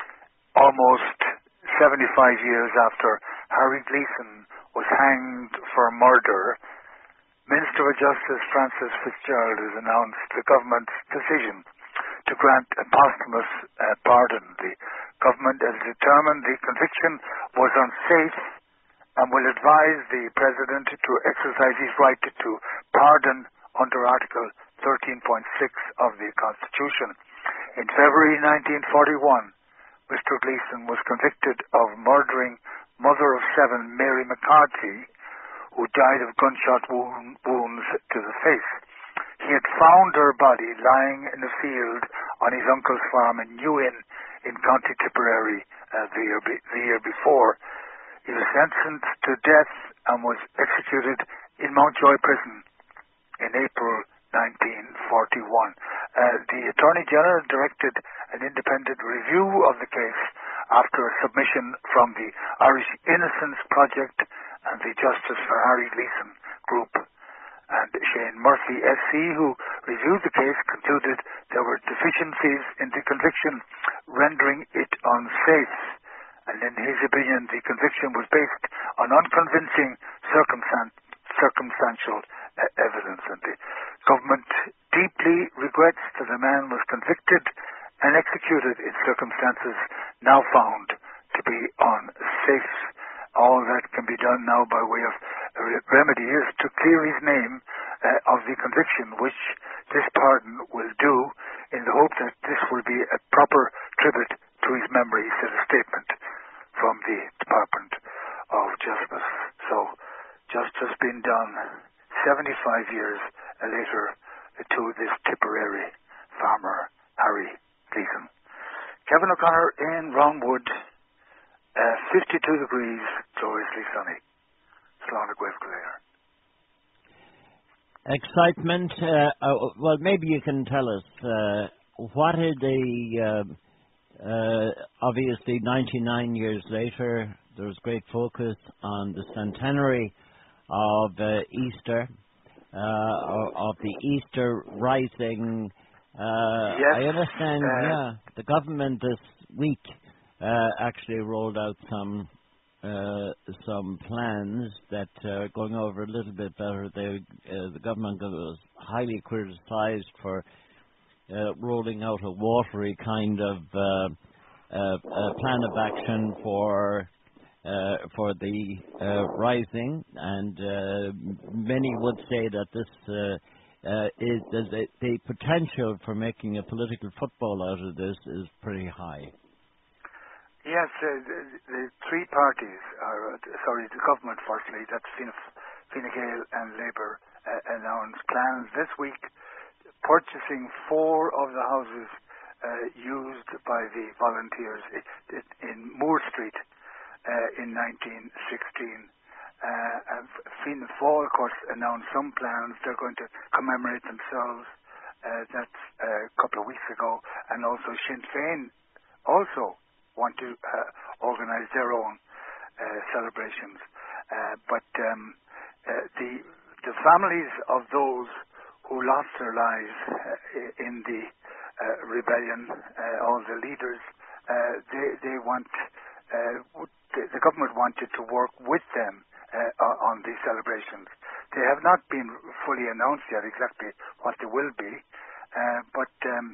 Almost seventy-five years after Harry Gleeson was hanged for murder, Minister of Justice Francis Fitzgerald has announced the government's decision to grant a posthumous uh, pardon. The government has determined the conviction was unsafe and will advise the President to exercise his right to pardon under Article thirteen point six of the Constitution. In February nineteen forty-one, Mister Gleeson was convicted of murdering mother of seven Mary McCarthy, who died of gunshot wound, wounds to the face. He had found her body lying in a field on his uncle's farm in Newen in County Tipperary uh, the, year be, the year before. He was sentenced to death and was executed in Mountjoy Prison in April nineteen forty-one. Uh, the Attorney General directed an independent review of the case after a submission from the Irish Innocence Project and the Justice for Harry Gleeson group. And Shane Murphy S C, who reviewed the case, concluded there were deficiencies in the conviction, rendering it unsafe. And in his opinion, the conviction was based on unconvincing circumstan- circumstantial uh, evidence. And the government deeply regrets that a man was convicted and executed in circumstances now found to be unsafe. All that can be done now by way of remedy is to clear his name uh, of the conviction, which this pardon will do, in the hope that this will be a proper tribute to his memory, said a statement from the Department of Justice. So, justice been done seventy-five years later to this Tipperary farmer, Harry Gleeson. Kevin O'Connor in Roundwood, uh, fifty-two degrees, gloriously sunny. Slán Gaibh Clare. Excitement. Uh, uh, well, maybe you can tell us uh, what are the. Uh, uh, obviously, ninety-nine years later, there's great focus on the centenary of uh, Easter, uh, of the Easter Rising. Uh, yes. I understand. Uh, yeah, the government this week uh, actually rolled out some. Uh, some plans that are uh, going over a little bit better. They, uh, the government was highly criticised for uh, rolling out a watery kind of uh, uh, uh, plan of action for uh, for the uh, rising, and uh, many would say that this uh, uh, is, is the, the potential for making a political football out of this is pretty high. Yes, uh, the, the three parties, are, uh, sorry, the government firstly, that's Fine, Fine Gael and Labour, uh, announced plans this week purchasing four of the houses uh, used by the volunteers in, in Moore Street uh, in nineteen sixteen. Uh, and Fianna Fáil, of course, announced some plans. They're going to commemorate themselves. Uh, that's uh, a couple of weeks ago. And also Sinn Féin also want to uh, organise their own uh, celebrations. Uh, but um, uh, the the families of those who lost their lives uh, in the uh, rebellion, uh, all the leaders, uh, they they want uh, the, the government wanted to work with them uh, on these celebrations. They have not been fully announced yet exactly what they will be, uh, but um,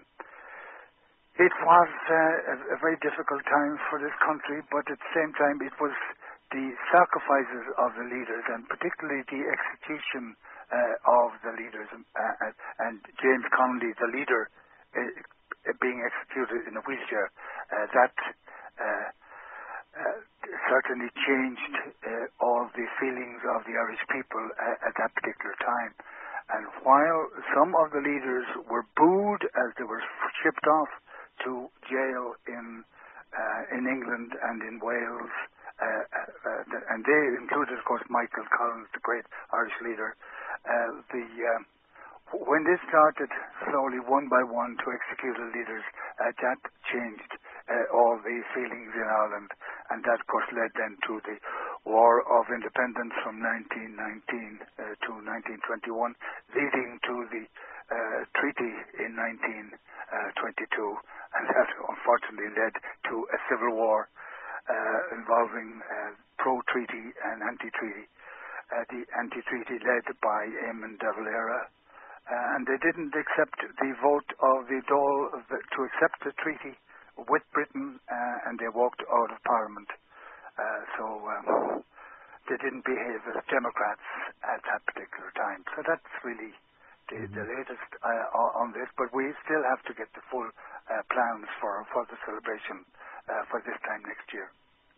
it was uh, a, a very difficult time for this country, but at the same time it was the sacrifices of the leaders, and particularly the execution uh, of the leaders, uh, and James Connolly, the leader, uh, being executed in a wheelchair, uh, that uh, uh, certainly changed uh, all the feelings of the Irish people uh, at that particular time. And while some of the leaders were booed as they were shipped off to jail in uh, in England and in Wales, uh, uh, and they included, of course, Michael Collins, the great Irish leader. Uh, the uh, when they started slowly, one by one, to execute the leaders, uh, that changed uh, all the feelings in Ireland, and that, of course, led then to the War of Independence from nineteen nineteen uh, to nineteen twenty-one, leading to the uh, treaty in nineteen twenty-two, and that unfortunately led to a civil war uh, involving uh, pro-treaty and anti-treaty. Uh, the anti-treaty led by Eamon de Valera, uh, and they didn't accept the vote of the Dáil to accept the treaty with Britain, uh, and they walked out of Parliament. Uh, so um, they didn't behave as Democrats at that particular time. So that's really the, mm-hmm. the latest uh, on this, but we still have to get the full uh, plans for, for the celebration uh, for this time next year.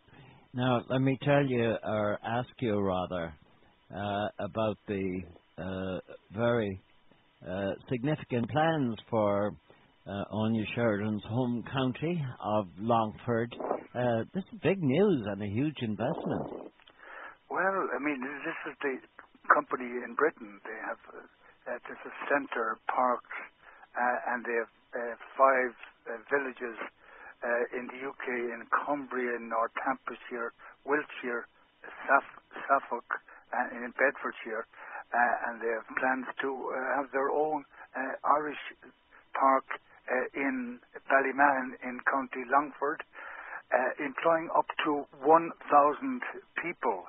Now, let me tell you, or ask you rather, uh, about the uh, very uh, significant plans for uh, Anya Sheridan's home county of Longford. Uh, this is big news and a huge investment. Well, I mean, this is the company in Britain. They have uh, uh, this is Centre Parks, uh, and they have uh, five uh, villages uh, in the U K, in Cumbria, Northamptonshire, Wiltshire, Suf- Suffolk, and in Bedfordshire, uh, and they have plans to uh, have their own uh, Irish park uh, in Ballyman in County Longford, uh, employing up to one thousand people.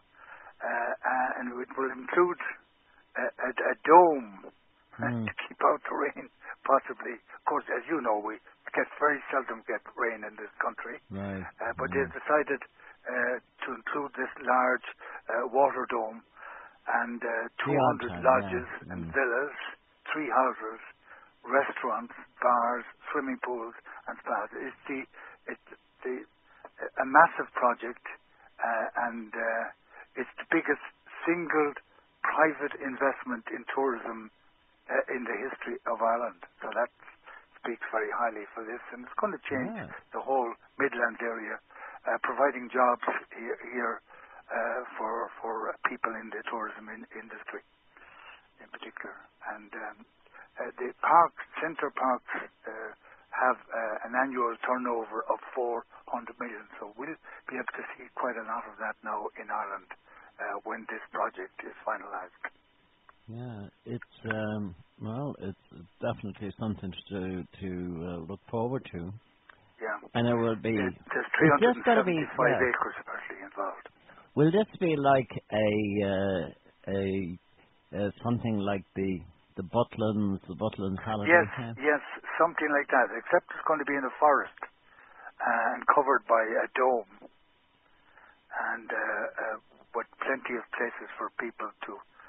Uh, and it will include a, a, a dome mm. to keep out the rain, possibly. Of course, as you know, we get very seldom get rain in this country. Right. Uh, but yeah. they've decided uh, to include this large uh, water dome and uh, two hundred time, lodges yeah. and mm. villas, three houses, restaurants, bars, swimming pools, and spas. It's the it's the a massive project, uh, and. Uh, It's the biggest single private investment in tourism uh, in the history of Ireland. So that speaks very highly for this. And it's going to change yeah. the whole Midlands area, uh, providing jobs here, here uh, for for people in the tourism in, industry in particular. And um, uh, the parks, Centre Parks, uh, have uh, an annual turnover of four hundred million. So we'll be able to see quite a lot of that now in Ireland. Uh, when this project is finalized. Yeah, it's um, well, it's definitely something to to uh, look forward to. Yeah, and it will be. It, there's three hundred seventy-five yeah. acres apparently involved. Will this be like a uh, a uh, something like the the Butlins, the Butlins holiday Yes, camp? yes, something like that. Except it's going to be in a forest uh, and covered by a dome, and. Uh, uh, but plenty of places for people to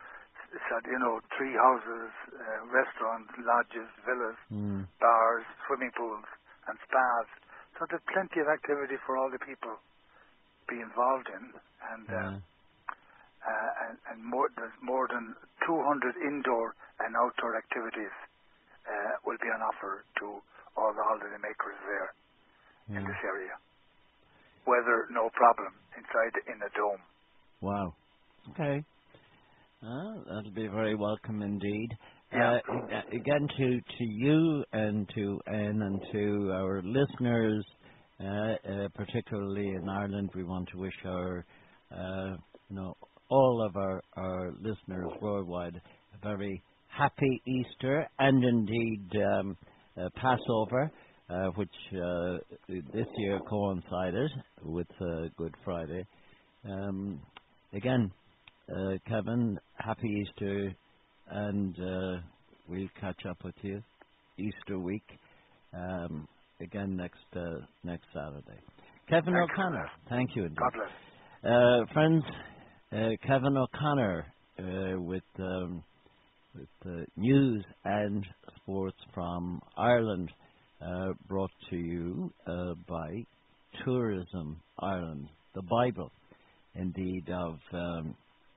it's at, you know, tree houses, uh, restaurants, lodges, villas, Mm. bars, swimming pools, and spas. So there's plenty of activity for all the people be involved in, and uh, Yeah. uh, and, and more, there's more than two hundred indoor and outdoor activities uh, will be on offer to all the holiday makers there in Yeah. this area. Weather, no problem, inside in a dome. Wow. Okay. Uh, that'll be very welcome indeed. Yeah. Uh, ag- again, to, to you and to Anne and to our listeners, uh, uh, particularly in Ireland, we want to wish our, uh, you know, all of our, our listeners worldwide a very happy Easter and indeed um, uh, Passover, uh, which uh, this year coincided with uh, Good Friday. Um, again, uh, Kevin, happy Easter, and uh, we'll catch up with you Easter week um, again next uh, next Saturday. Kevin Thanks. O'Connor, thank you indeed. God bless. Uh, friends, uh, Kevin O'Connor uh, with um, with uh, news and sports from Ireland, uh, brought to you uh, by Tourism Ireland, the Bible, indeed, of um,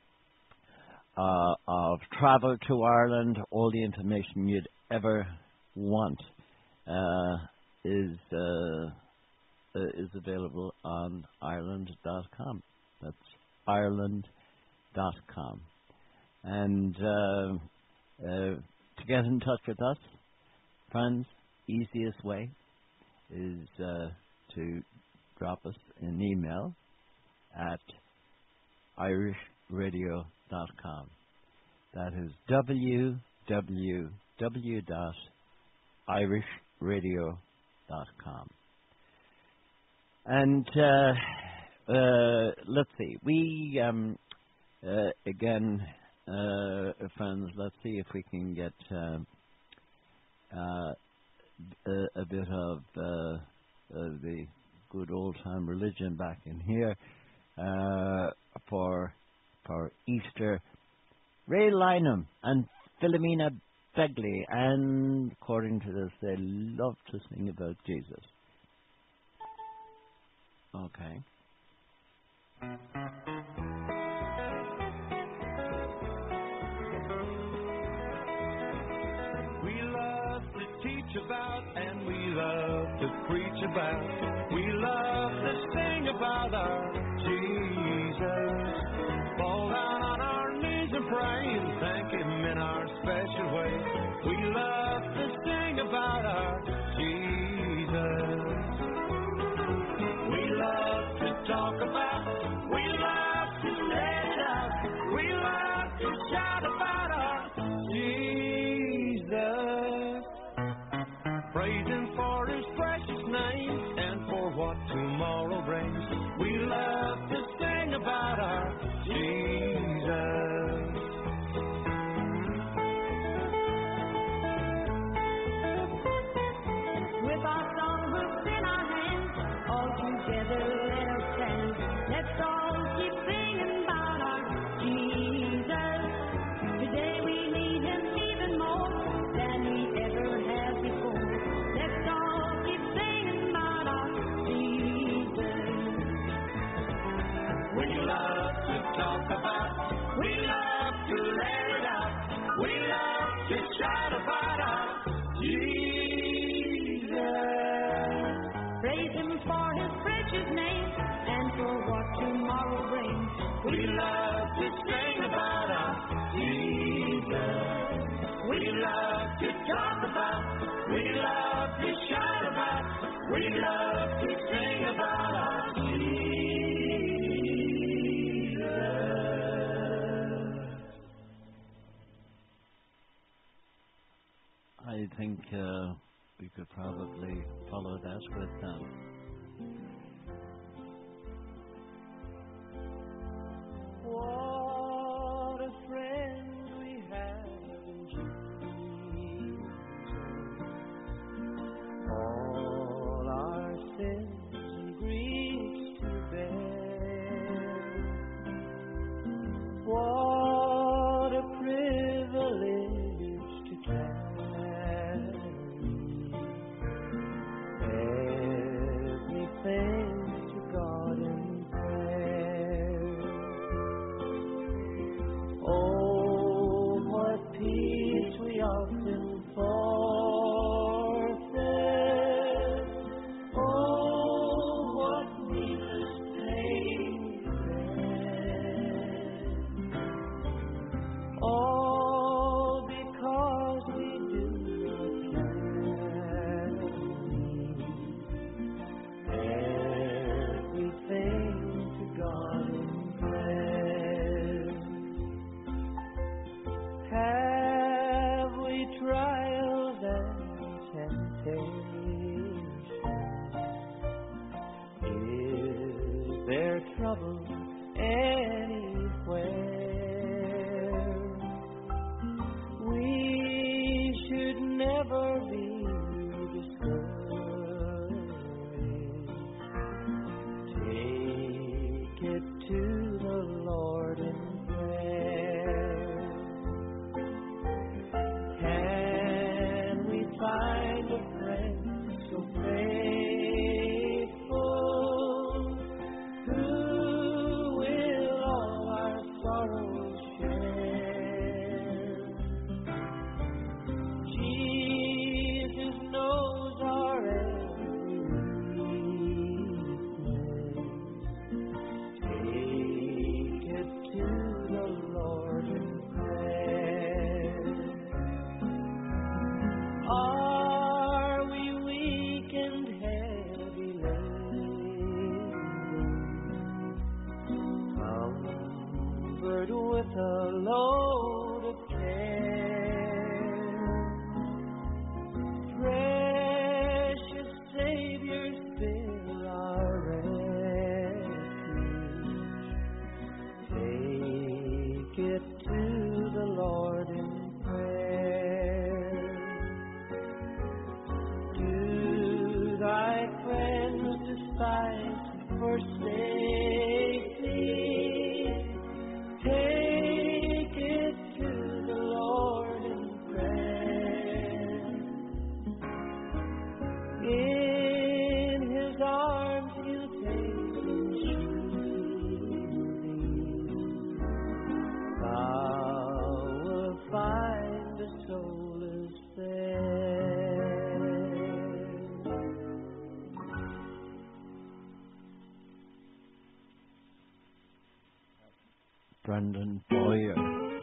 uh, of travel to Ireland. All the information you'd ever want uh, is uh, uh, is available on Ireland dot com. That's Ireland dot com. And uh, uh, to get in touch with us, friends, easiest way is uh, to drop us an email at irish radio dot com. That is w w w dot irish radio dot com. And uh, uh, let's see, we um, uh, again, uh, friends, let's see if we can get uh, uh, a, a bit of uh, uh, the good old time religion back in here uh, for for Easter. Ray Lynham and Philomena Begley, and according to this, they love to sing about Jesus. Okay. We love to teach about and we love to preach about. We love to sing about our Jesus. Fall down on our knees and pray and thank Him in our special way. We love to sing about our Jesus. We love to talk about, we love to let it out. We love to shout about our Jesus. Praise Him for His precious name and for what tomorrow brings. We love to sing about our Jesus. With our songbooks in our hands, all together let us stand. Let's all keep singing about our Jesus. Today we need Him even more than we ever have before. Let's all keep singing about our Jesus. We love to talk about, we love to let it out. We love to shout about our Jesus. Praise Him for His precious name and for what tomorrow brings. We love to sing about our Jesus. We love to talk about, we love to shout about, we love to sing about our Jesus. I think uh, we could probably follow that with um, What a friend we have in Jesus. All our sins and griefs to bear. What a privilege Is there trouble anywhere? We should never be discouraged. Take it to the Lord in prayer. Can we find a friend so faithful who will all our sorrows share? Jesus knows our every weakness. Take it to the Lord in prayer. Are we weak and heavy laden? Comfort with a load of care. Precious Savior, still our refuge. Take it to the Lord in prayer. Do thy friends despise for safety? Take it to the Lord in prayer. In His arms He'll take and shield thee. Thou wilt find a soul is there. Brendan Boyer.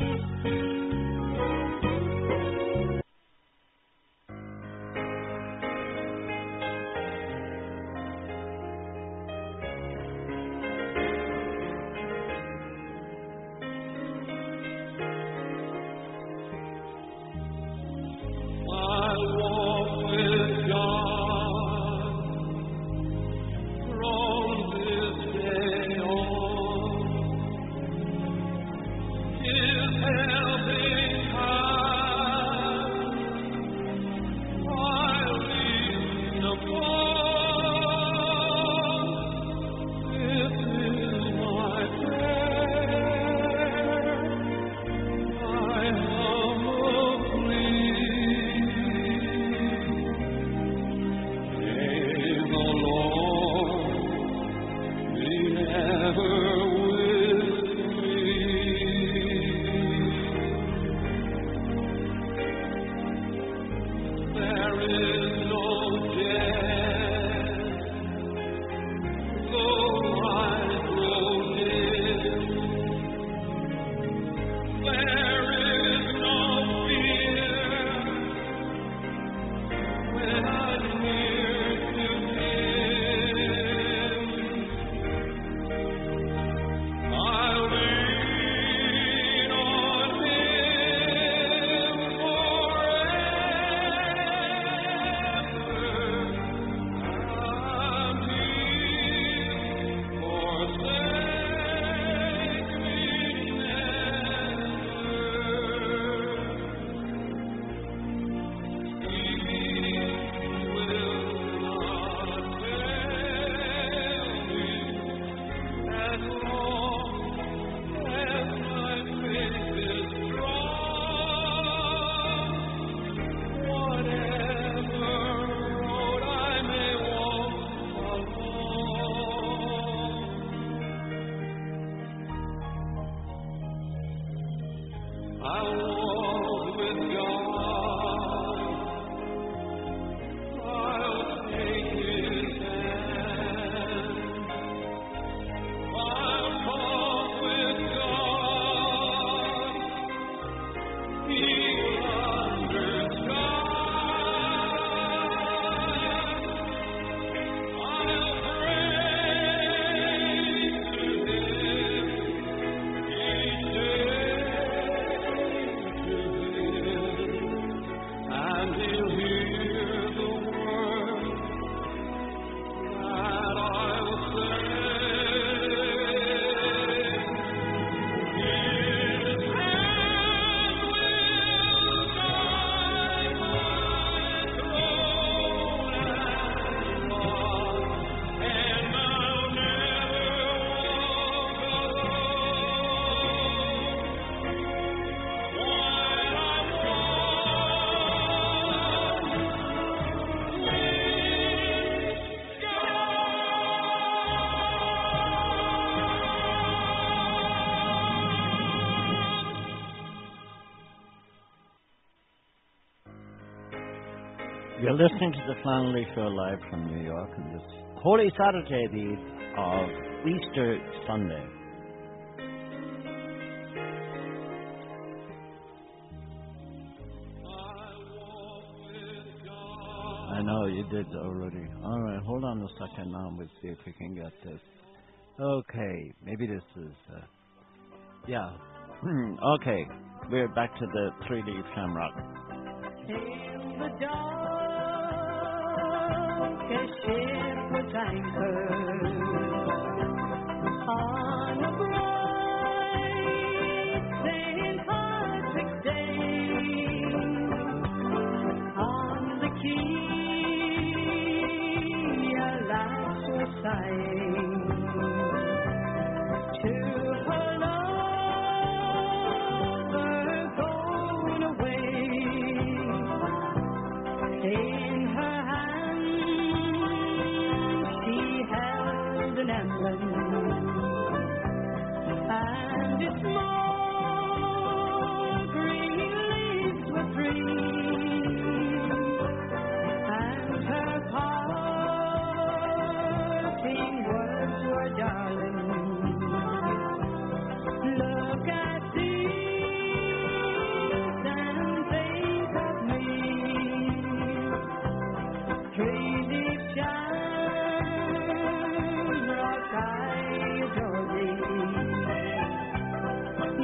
I'll walk with God from this day on. His help You're listening to the Flannelly Show live from New York on this Holy Saturday, the eve of Easter Sunday. I know you did already. All right, hold on a second now. We'll see if we can get this. Okay, maybe this is. Uh, yeah. Okay, we're back to the three-leaf shamrock. In the dark, a ship was anchored on a bright Saint Patrick's Day. On the quay, a lass was sighing to her lover gone away. In her hand she held an emblem, and its small green leaves were green, and her parting words were, darling, look at these and think of me. Three-leaf shamrock, I adore thee.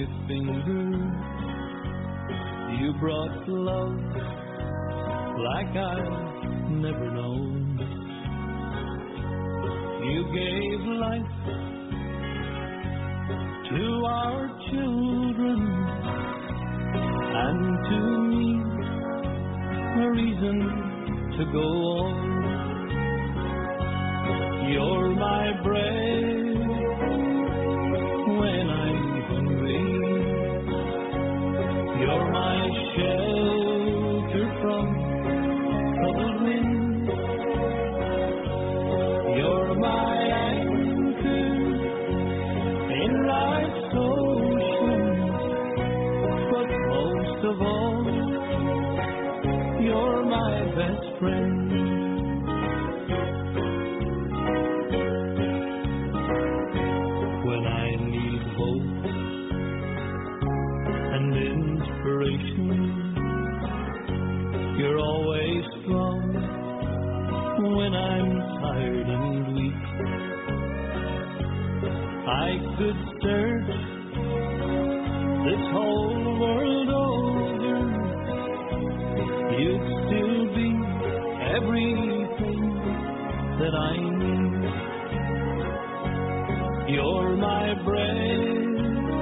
fingers. You brought love like I've never known. You gave life to our children, and to me a reason to go on. You're my bread when I'm hungry. You're my shelter from troubled wind. You're my anchor in life's ocean. But most of all, you're my best friend. When I need hope and inspiration, you're always strong. When I'm tired and weak, I could search this whole world over. You'd still be everything that I need. You're my bread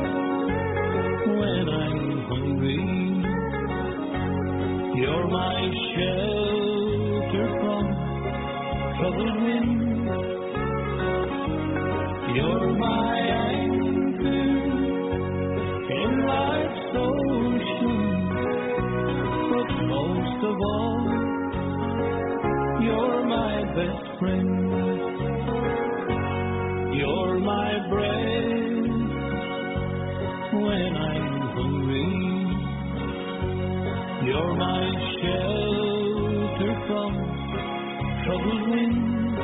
when I'm hungry. You're my shelter from troubled wind. You're my anchor in life's ocean. But most of all, you're my best friend. You're my bread when I'm hungry. You're my shelter from troubled wind.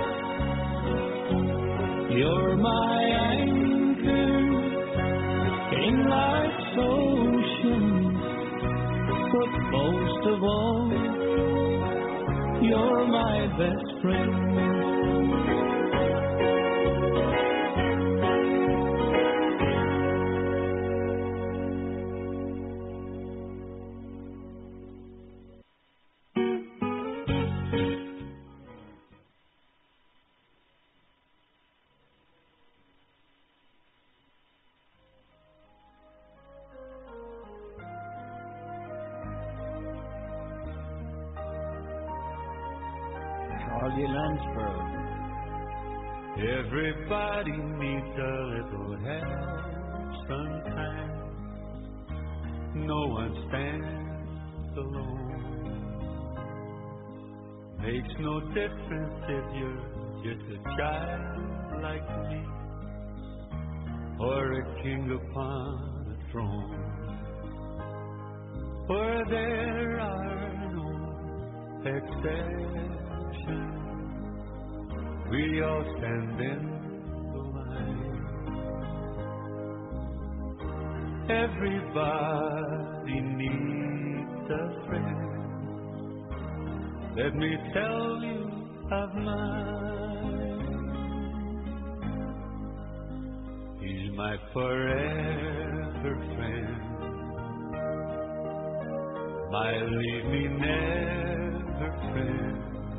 You're my anchor in life's ocean. But most of all, you're my best friend. Charlie Lansford. Everybody needs a little help sometimes. No one stands alone. Makes no difference if you're just a child like me, or a king upon a throne. For there are no exceptions. We all stand in the line. Everybody needs a friend. Let me tell you of mine. He's my forever friend. My leave me never friend.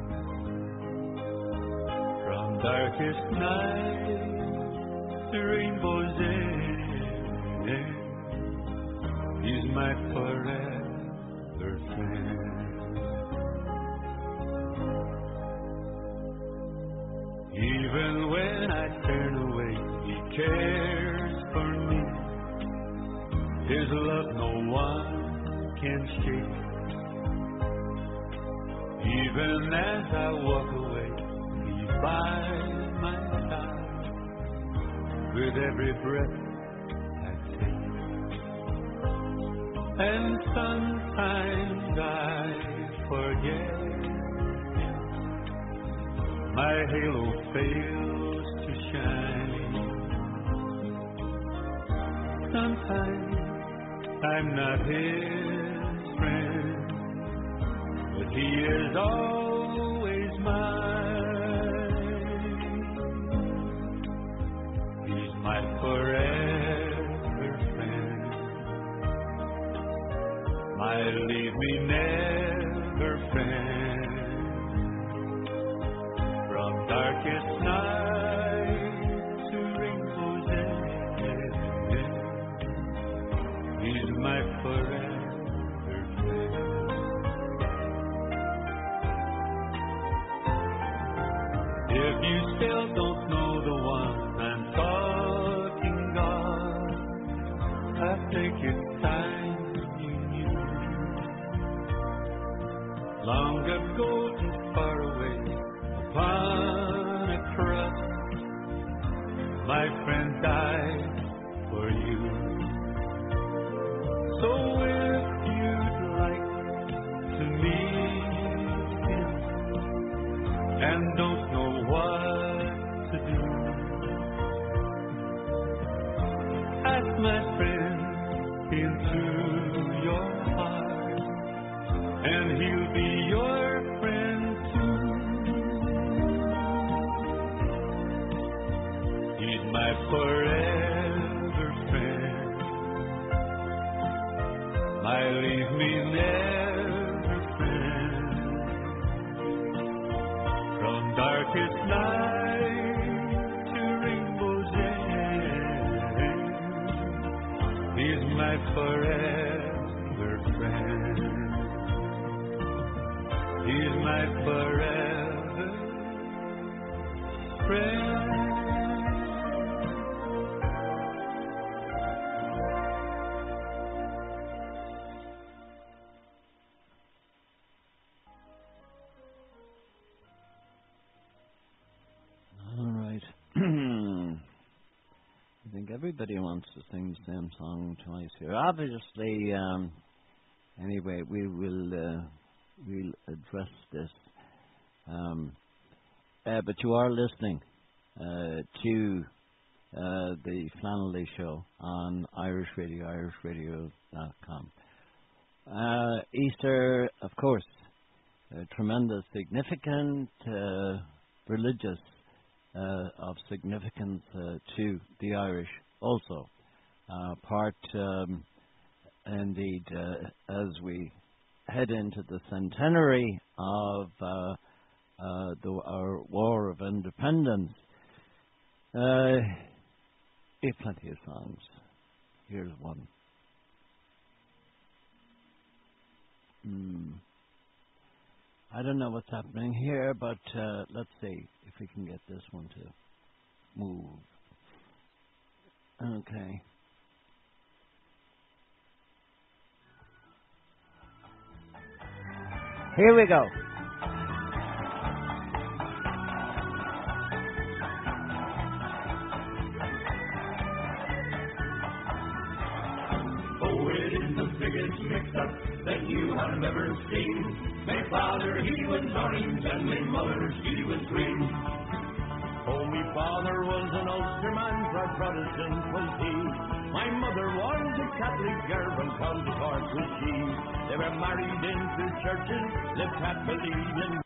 From darkest night to rainbow's end, he's my forever friend. Even when I turn away, he cares for me. His love no one can shake. Even as I walk away, he's by my side with every breath I take. And sometimes I forget. My halo fails to shine. Sometimes I'm not his friend, but he is always mine. He's my forever friend. leave me never, friend, from darkest night to rainbow's end. He's my forever friend. If you still don't know the one I'm talking of, I think it's time you knew. Long ago and far away upon a cross, my friend died for you. So if you'd like to meet him and don't know what to do, ask my friend into your heart, and he'll be your friend too. He's my forever friend, my leave me never friend, from darkest night to rainbow's end. He's my forever friend. He's my forever friend. All right. I think everybody wants to sing the same song twice here. Obviously, um, anyway, we will uh, we'll address this. Um, uh, but you are listening uh, to uh, the Flannelly Show on Irish Radio, irish radio dot com. Uh, Easter, of course, uh, tremendous, significant, uh, religious, uh, of significance uh, to the Irish also. Uh, part, um, indeed, uh, as we head into the centenary of uh, uh, the, our War of Independence. Uh, we have plenty of songs. Here's one. Hmm. I don't know what's happening here, but uh, let's see if we can get this one to move. Okay. Here we go. Oh, it is the biggest mix-up that you have ever seen. My father, he was orange, and my mother, she was green. Oh, my father was an Ulsterman, for Protestant was he. My mother was a Catholic girl, from County Cork was she. They were married into churches, lived happily in.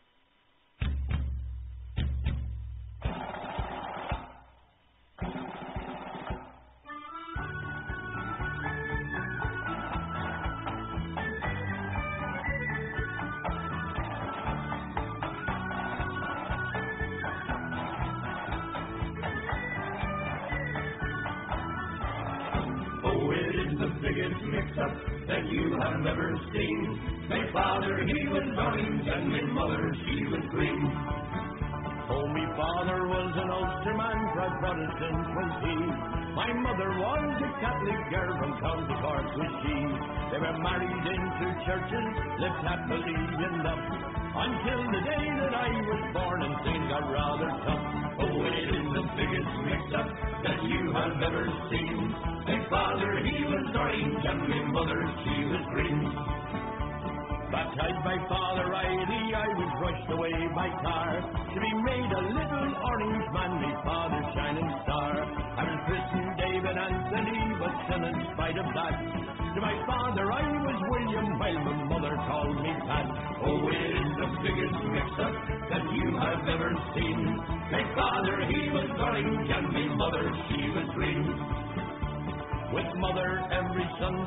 Mix-up that you have ever seen. My father, he was orange, and my mother, she was green. Oh, my father was an Ulsterman, for Protestant was he. My mother was a Catholic girl, from County Cork was she. They were married into churches, lived happily enough, until the day that I was born and things got rather tough. Oh, it is the biggest mix-up that you have ever seen. My father, he was orange, and my mother, she was green. Baptized by Father Riley, I was rushed away by car to be made a little orange man, my father's shining star. I was christened David Anthony, but still in spite of that, to my father I was William, while my mother called me Pat. Oh, it is the biggest mix-up that you have ever seen. My father, he was orange, and my mother, she was green. With mother every Sunday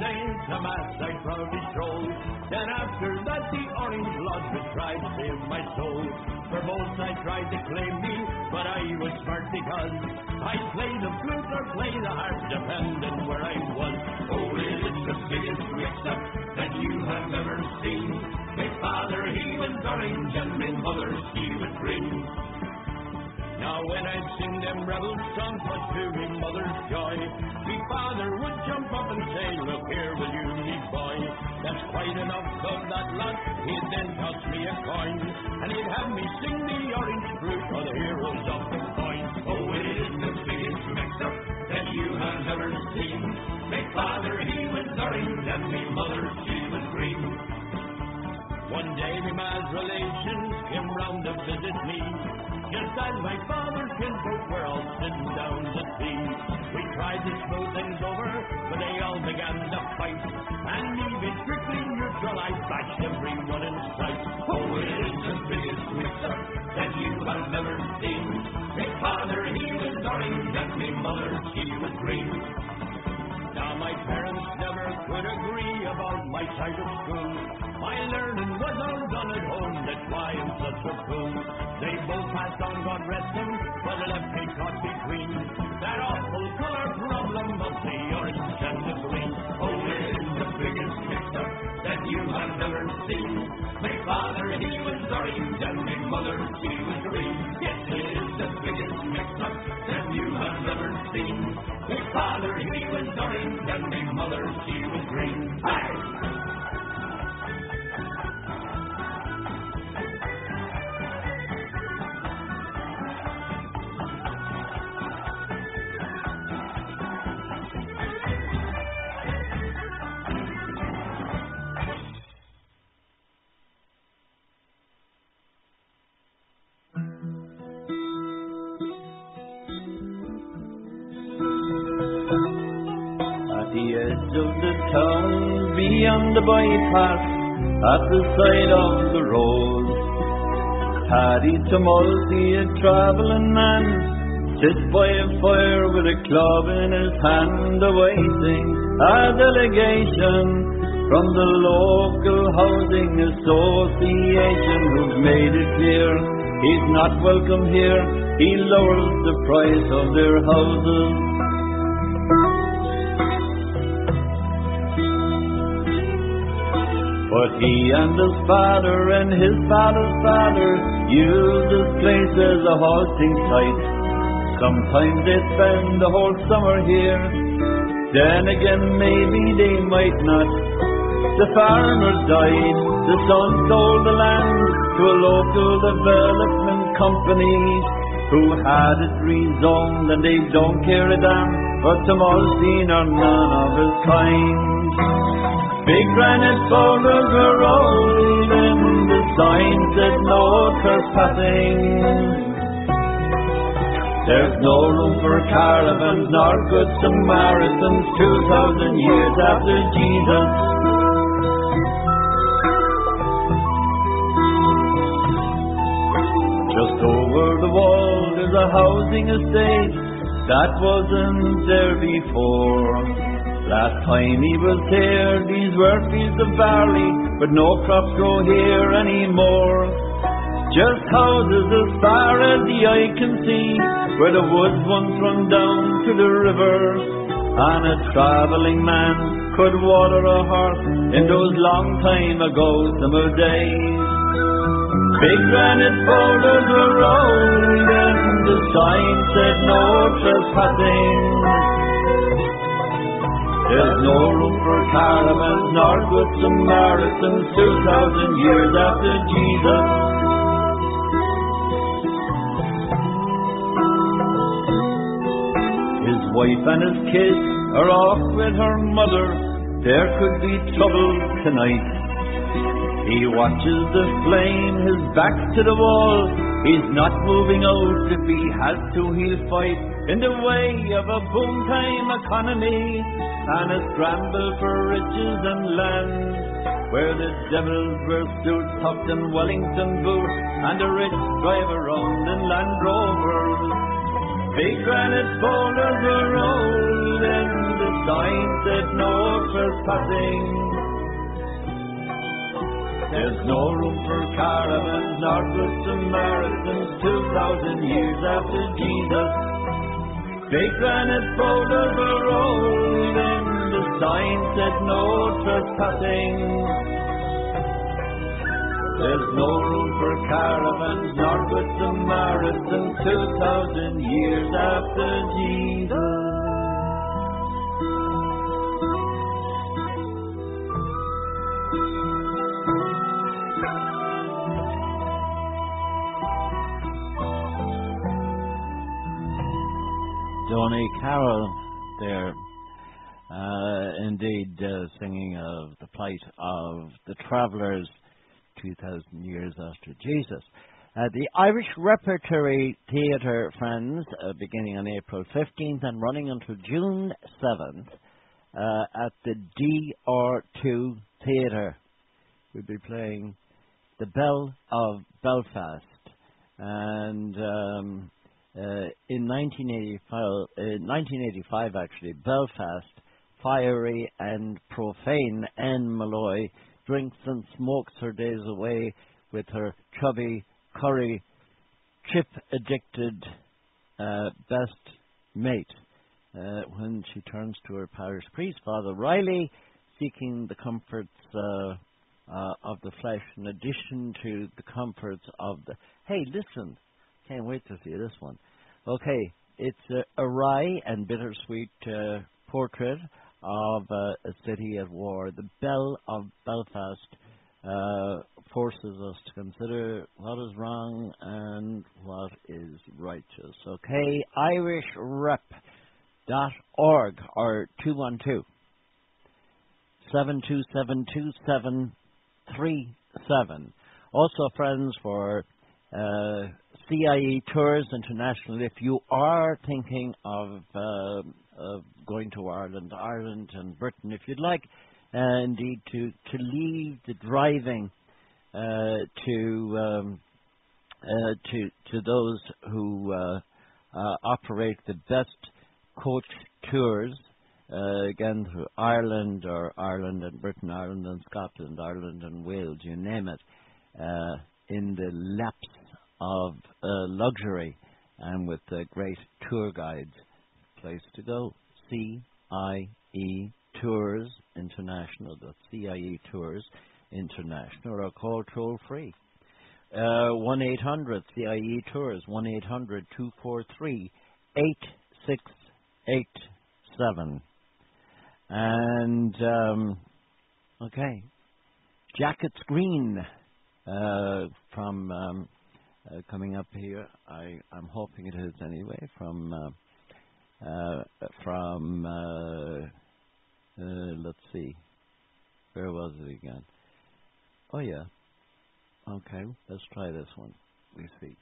to mass I proudly strode. Then after that the orange blood would try to save my soul. For both I tried to claim me, but I was smart because I played the flute or play the harp, depending where I was. Oh, it is the biggest mix-up that you have ever seen. My father, he was orange, and my mother, she was green. Now when I'd sing them rebel songs, but to me mother's joy, me father would jump up and say, look here, will you, me boy? That's quite enough of that lot. He'd then toss me a coin, and he'd have me sing the orange fruit or the heroes of the coin. Oh, it is the biggest mix-up that you have ever seen. My father, he was orange, and me mother, she was green. One day me ma's relations came round to visit me, just as my father's kinfolk were all sitting down to tea. We tried to smooth things over, but they all began to fight, and me being strictly neutral, I bashed everyone in sight. Oh, it is the biggest mix-up that you have ever seen. My father, he was orange, and my mother, she was green. Now my parents never could agree about my type of school. My learning was all done at home, that's why I'm such a fool. They both passed on, God rest them, but they left me caught between that awful colour problem of the orange and the green. Oh, it is the biggest mix-up that you have ever seen. My father, he was orange, and my mother, she was green. Yes, it is the biggest mix-up that you have ever seen. My father, he was orange, and my mother, she was green. Aye! Beyond the bypass, at the side of the road, Paddy Tumulty, a travelling man, sits by a fire with a club in his hand, awaiting a delegation from the local housing association, who've made it clear he's not welcome here. He lowers the price of their houses. But he and his father and his father's father use this place as a halting site. Sometimes they spend the whole summer here, then again maybe they might not. The farmer died, the son sold the land to a local development company, who had it rezoned, and they don't care a damn for Tumulty nor none of his kind. Big granite boulders were rolled in, the sign said no trespassing. There's no room for caravans nor good Samaritans two thousand years after Jesus. Just over the wall there's a housing estate that wasn't there before. Last time he was here, these were fields of barley, but no crops grow here anymore. Just houses as far as the eye can see, where the woods once run down to the river, and a travelling man could water a horse in those long time ago summer days. Big granite boulders were rolled in, the sign said no trespassing. There's no room for caravans nor good Samaritans two thousand years after Jesus. His wife and his kids are off with her mother. There could be trouble tonight. He watches the flame, his back to the wall. He's not moving out. If he has to, he'll fight in the way of a boom time economy and a scramble for riches and land, where the devils wear suits tucked in Wellington boots and the rich drive around in Land Rovers. Big granite boulders were rolled in, the sign said no trespassing. There's no room for caravans nor good Samaritans two thousand years after Jesus. Big granite boulders were rolled in, the sign said no trespassing. There's no room for caravans nor good Samaritans two thousand years after Jesus. Donny Carroll there, uh, indeed uh, singing of the plight of the travellers two thousand years after Jesus. Uh, the Irish Repertory Theatre, friends, uh, beginning on April fifteenth and running until June seventh uh, at the D R two Theatre. We'll be playing The Belle of Belfast. And um, uh, in nineteen eighty-five, uh, nineteen eighty-five, actually, Belfast, fiery and profane Anne Malloy drinks and smokes her days away with her chubby, curry, chip-addicted uh, best mate uh, when she turns to her parish priest, Father Riley, seeking the comforts uh, uh, of the flesh in addition to the comforts of the... Hey, listen, can't wait to see this one. Okay, it's a, a wry and bittersweet uh, portrait of uh, a city at war. The Belle of Belfast uh, forces us to consider what is wrong and what is righteous. Okay, irish rep dot org or two one two, seven two seven, two seven three seven. Also, friends, for uh, C I E Tours International, if you are thinking of uh, of going to Ireland, Ireland and Britain, if you'd like, uh, indeed, to, to leave the driving uh, to um, uh, to to those who uh, uh, operate the best coach tours, uh, again through Ireland or Ireland and Britain, Ireland and Scotland, Ireland and Wales, you name it, uh, in the laps of uh, luxury and with uh, great tour guides. Place to go, C I E Tours International. That's C I E Tours International, or call toll free. Uh, one eight hundred C I E Tours, one eight hundred, two four three, eight six eight seven. And, um, okay, Jackets Green uh, from um, uh, coming up here. I, I'm hoping it is anyway, from... Uh, Uh, from, uh, uh, let's see, where was it again? Oh, yeah. Okay, let's try this one. We see.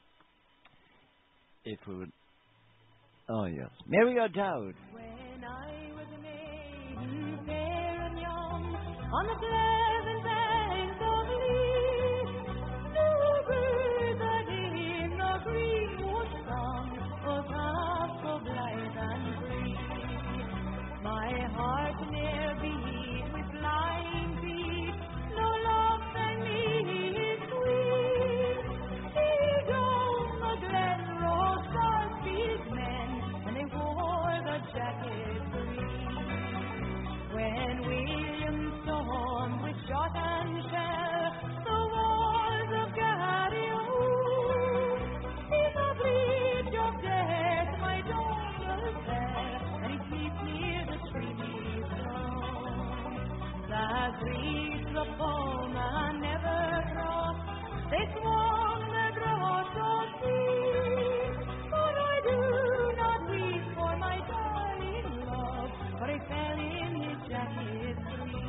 If we would. Oh, yes. Mary O'Dowd. When I was a maiden, fair and young, on the pleasant banks of Lee, the bird that in the greenwood song was half so blithe and free. My heart ne'er beat with flying feet, no love than me is sweet. See down the glen rose Garfield's men, and they wore the jacket green. When William stormed with shot and shell the walls of Garryowen, in the bleach of death my daughter fell, and he sleeps near the streamy stone. The Greeks, the foeman never crossed, they swung the grot of sea. But I do not weep for my darling love, for I fell in his jacket green.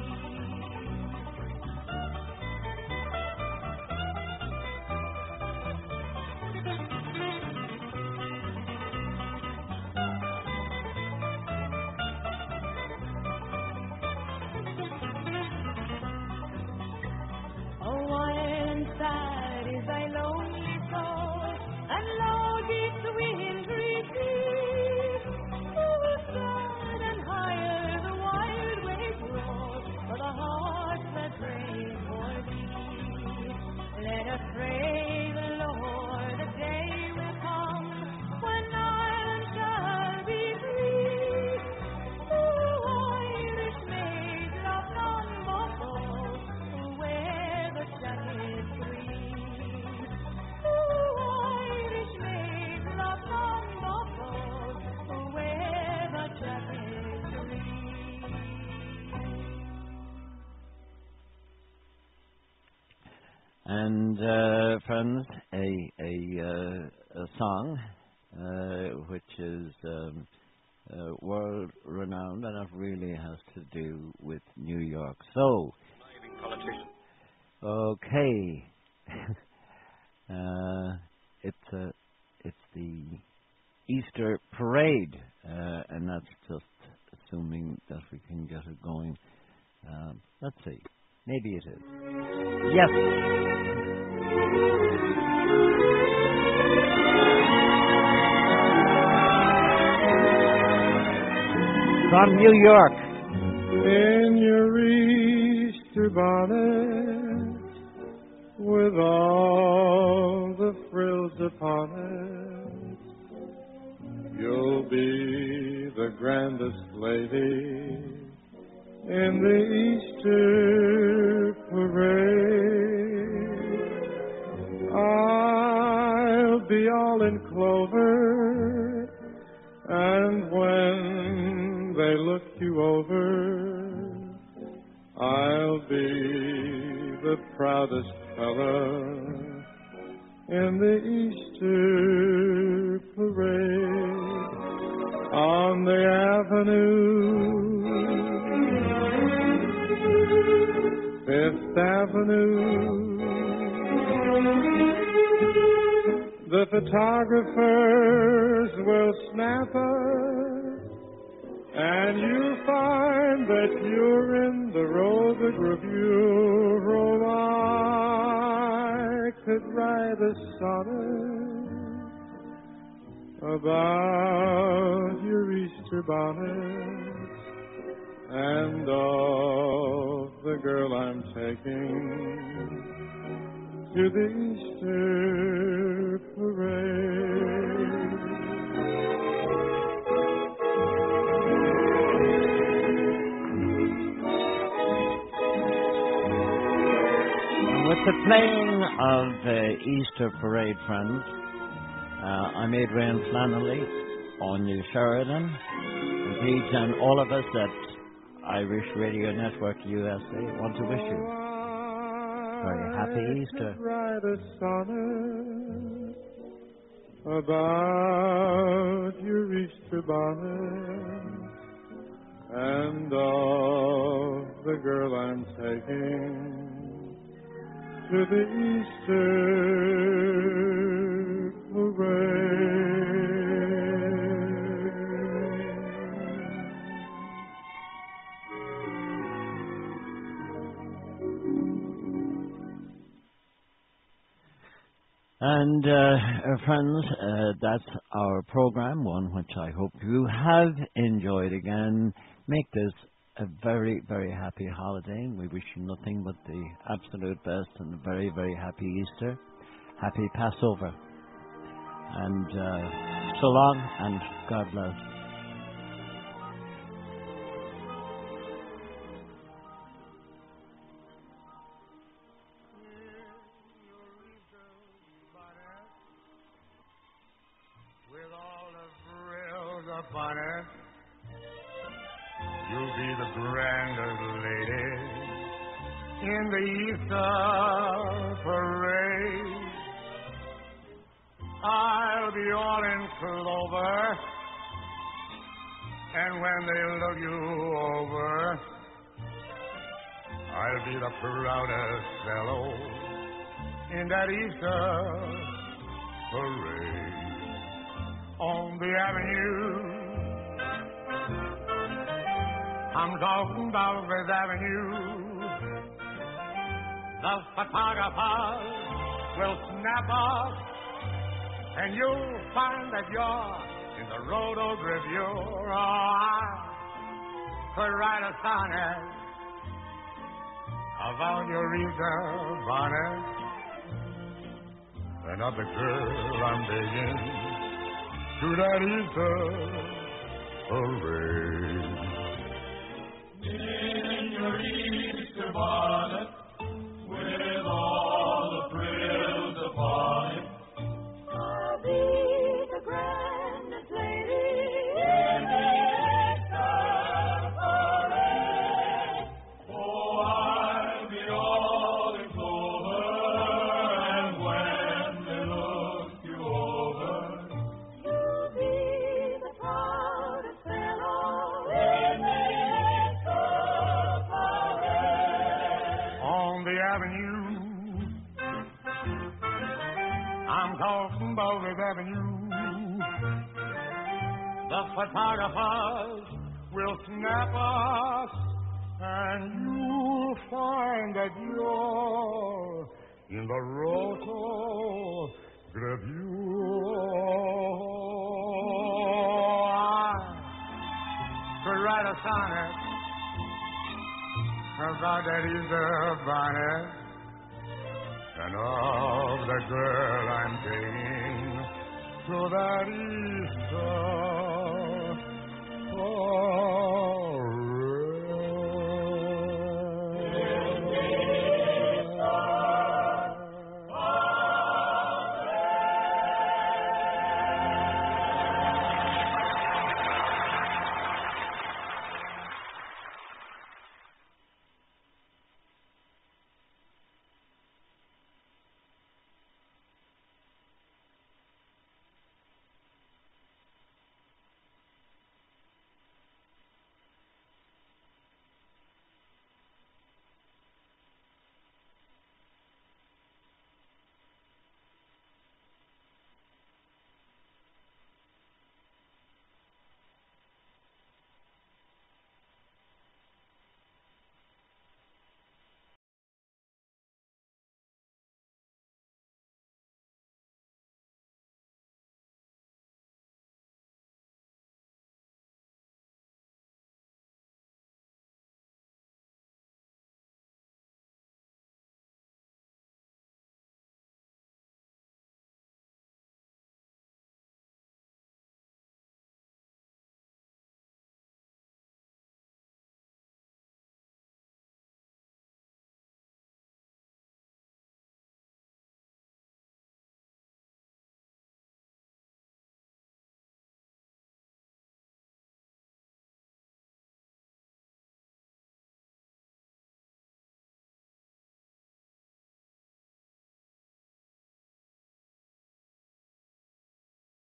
Oh, wild and sad is thy lonely soul, and loud its wintry sleep. Oh, sad and higher And uh, friends, a a, uh, a song uh, which is um, uh, world renowned, and it really has to do with New York. So, okay, uh, it's a it's the Easter parade, uh, and that's just assuming that we can get it going. Um, let's see. Maybe it is. Yes. From New York. In your Easter bonnet, with all the frills upon it, you'll be the grandest lady in the Easter parade. I'll be all in clover, and when they look you over, I'll be the proudest fella in the Easter parade. On the avenue, Fifth Avenue, the photographers will snap us, and you'll find that you're in the Rover Review. Oh, I could write a sonnet about your Easter bonnet and of the girl I'm taking to the Easter parade. With the playing of uh, Easter parade, friends, uh, I'm Adrian Flannelly, Anya Sheridan, and Pete, and all of us at Irish Radio Network U S A want to wish you a very happy Easter. Write a sonnet about your Easter bonnet and of the girl I'm taking to the Easter parade. And, uh, friends, uh, that's our program, one which I hope you have enjoyed again. Make this a very, very happy holiday. We wish you nothing but the absolute best and a very, very happy Easter. Happy Passover. And uh, so long, and God bless. With all the frills upon it, you'll be the grandest lady in the Easter parade. I'll be all in clover, and when they look you over, I'll be the proudest fellow in that Easter parade. On the avenue, I'm talking about Fifth Avenue. The photographers will snap us, and you'll find that you're in the Roto Review. Oh, I could write a sonnet about your Easter bonnet and of the girl I'm digging to that Easter parade. In your Easter bonnet, with all the frills upon it, I'll be the grandest lady in the Easter parade. Oh, I'll be all in clover, Avenue. I'm talking about Fifth Avenue. The photographers will snap us, and you'll find that you're in the rotogravure. I could write a sonnet about that Easter bonnet and of the girl I'm taking to that Easter. Oh.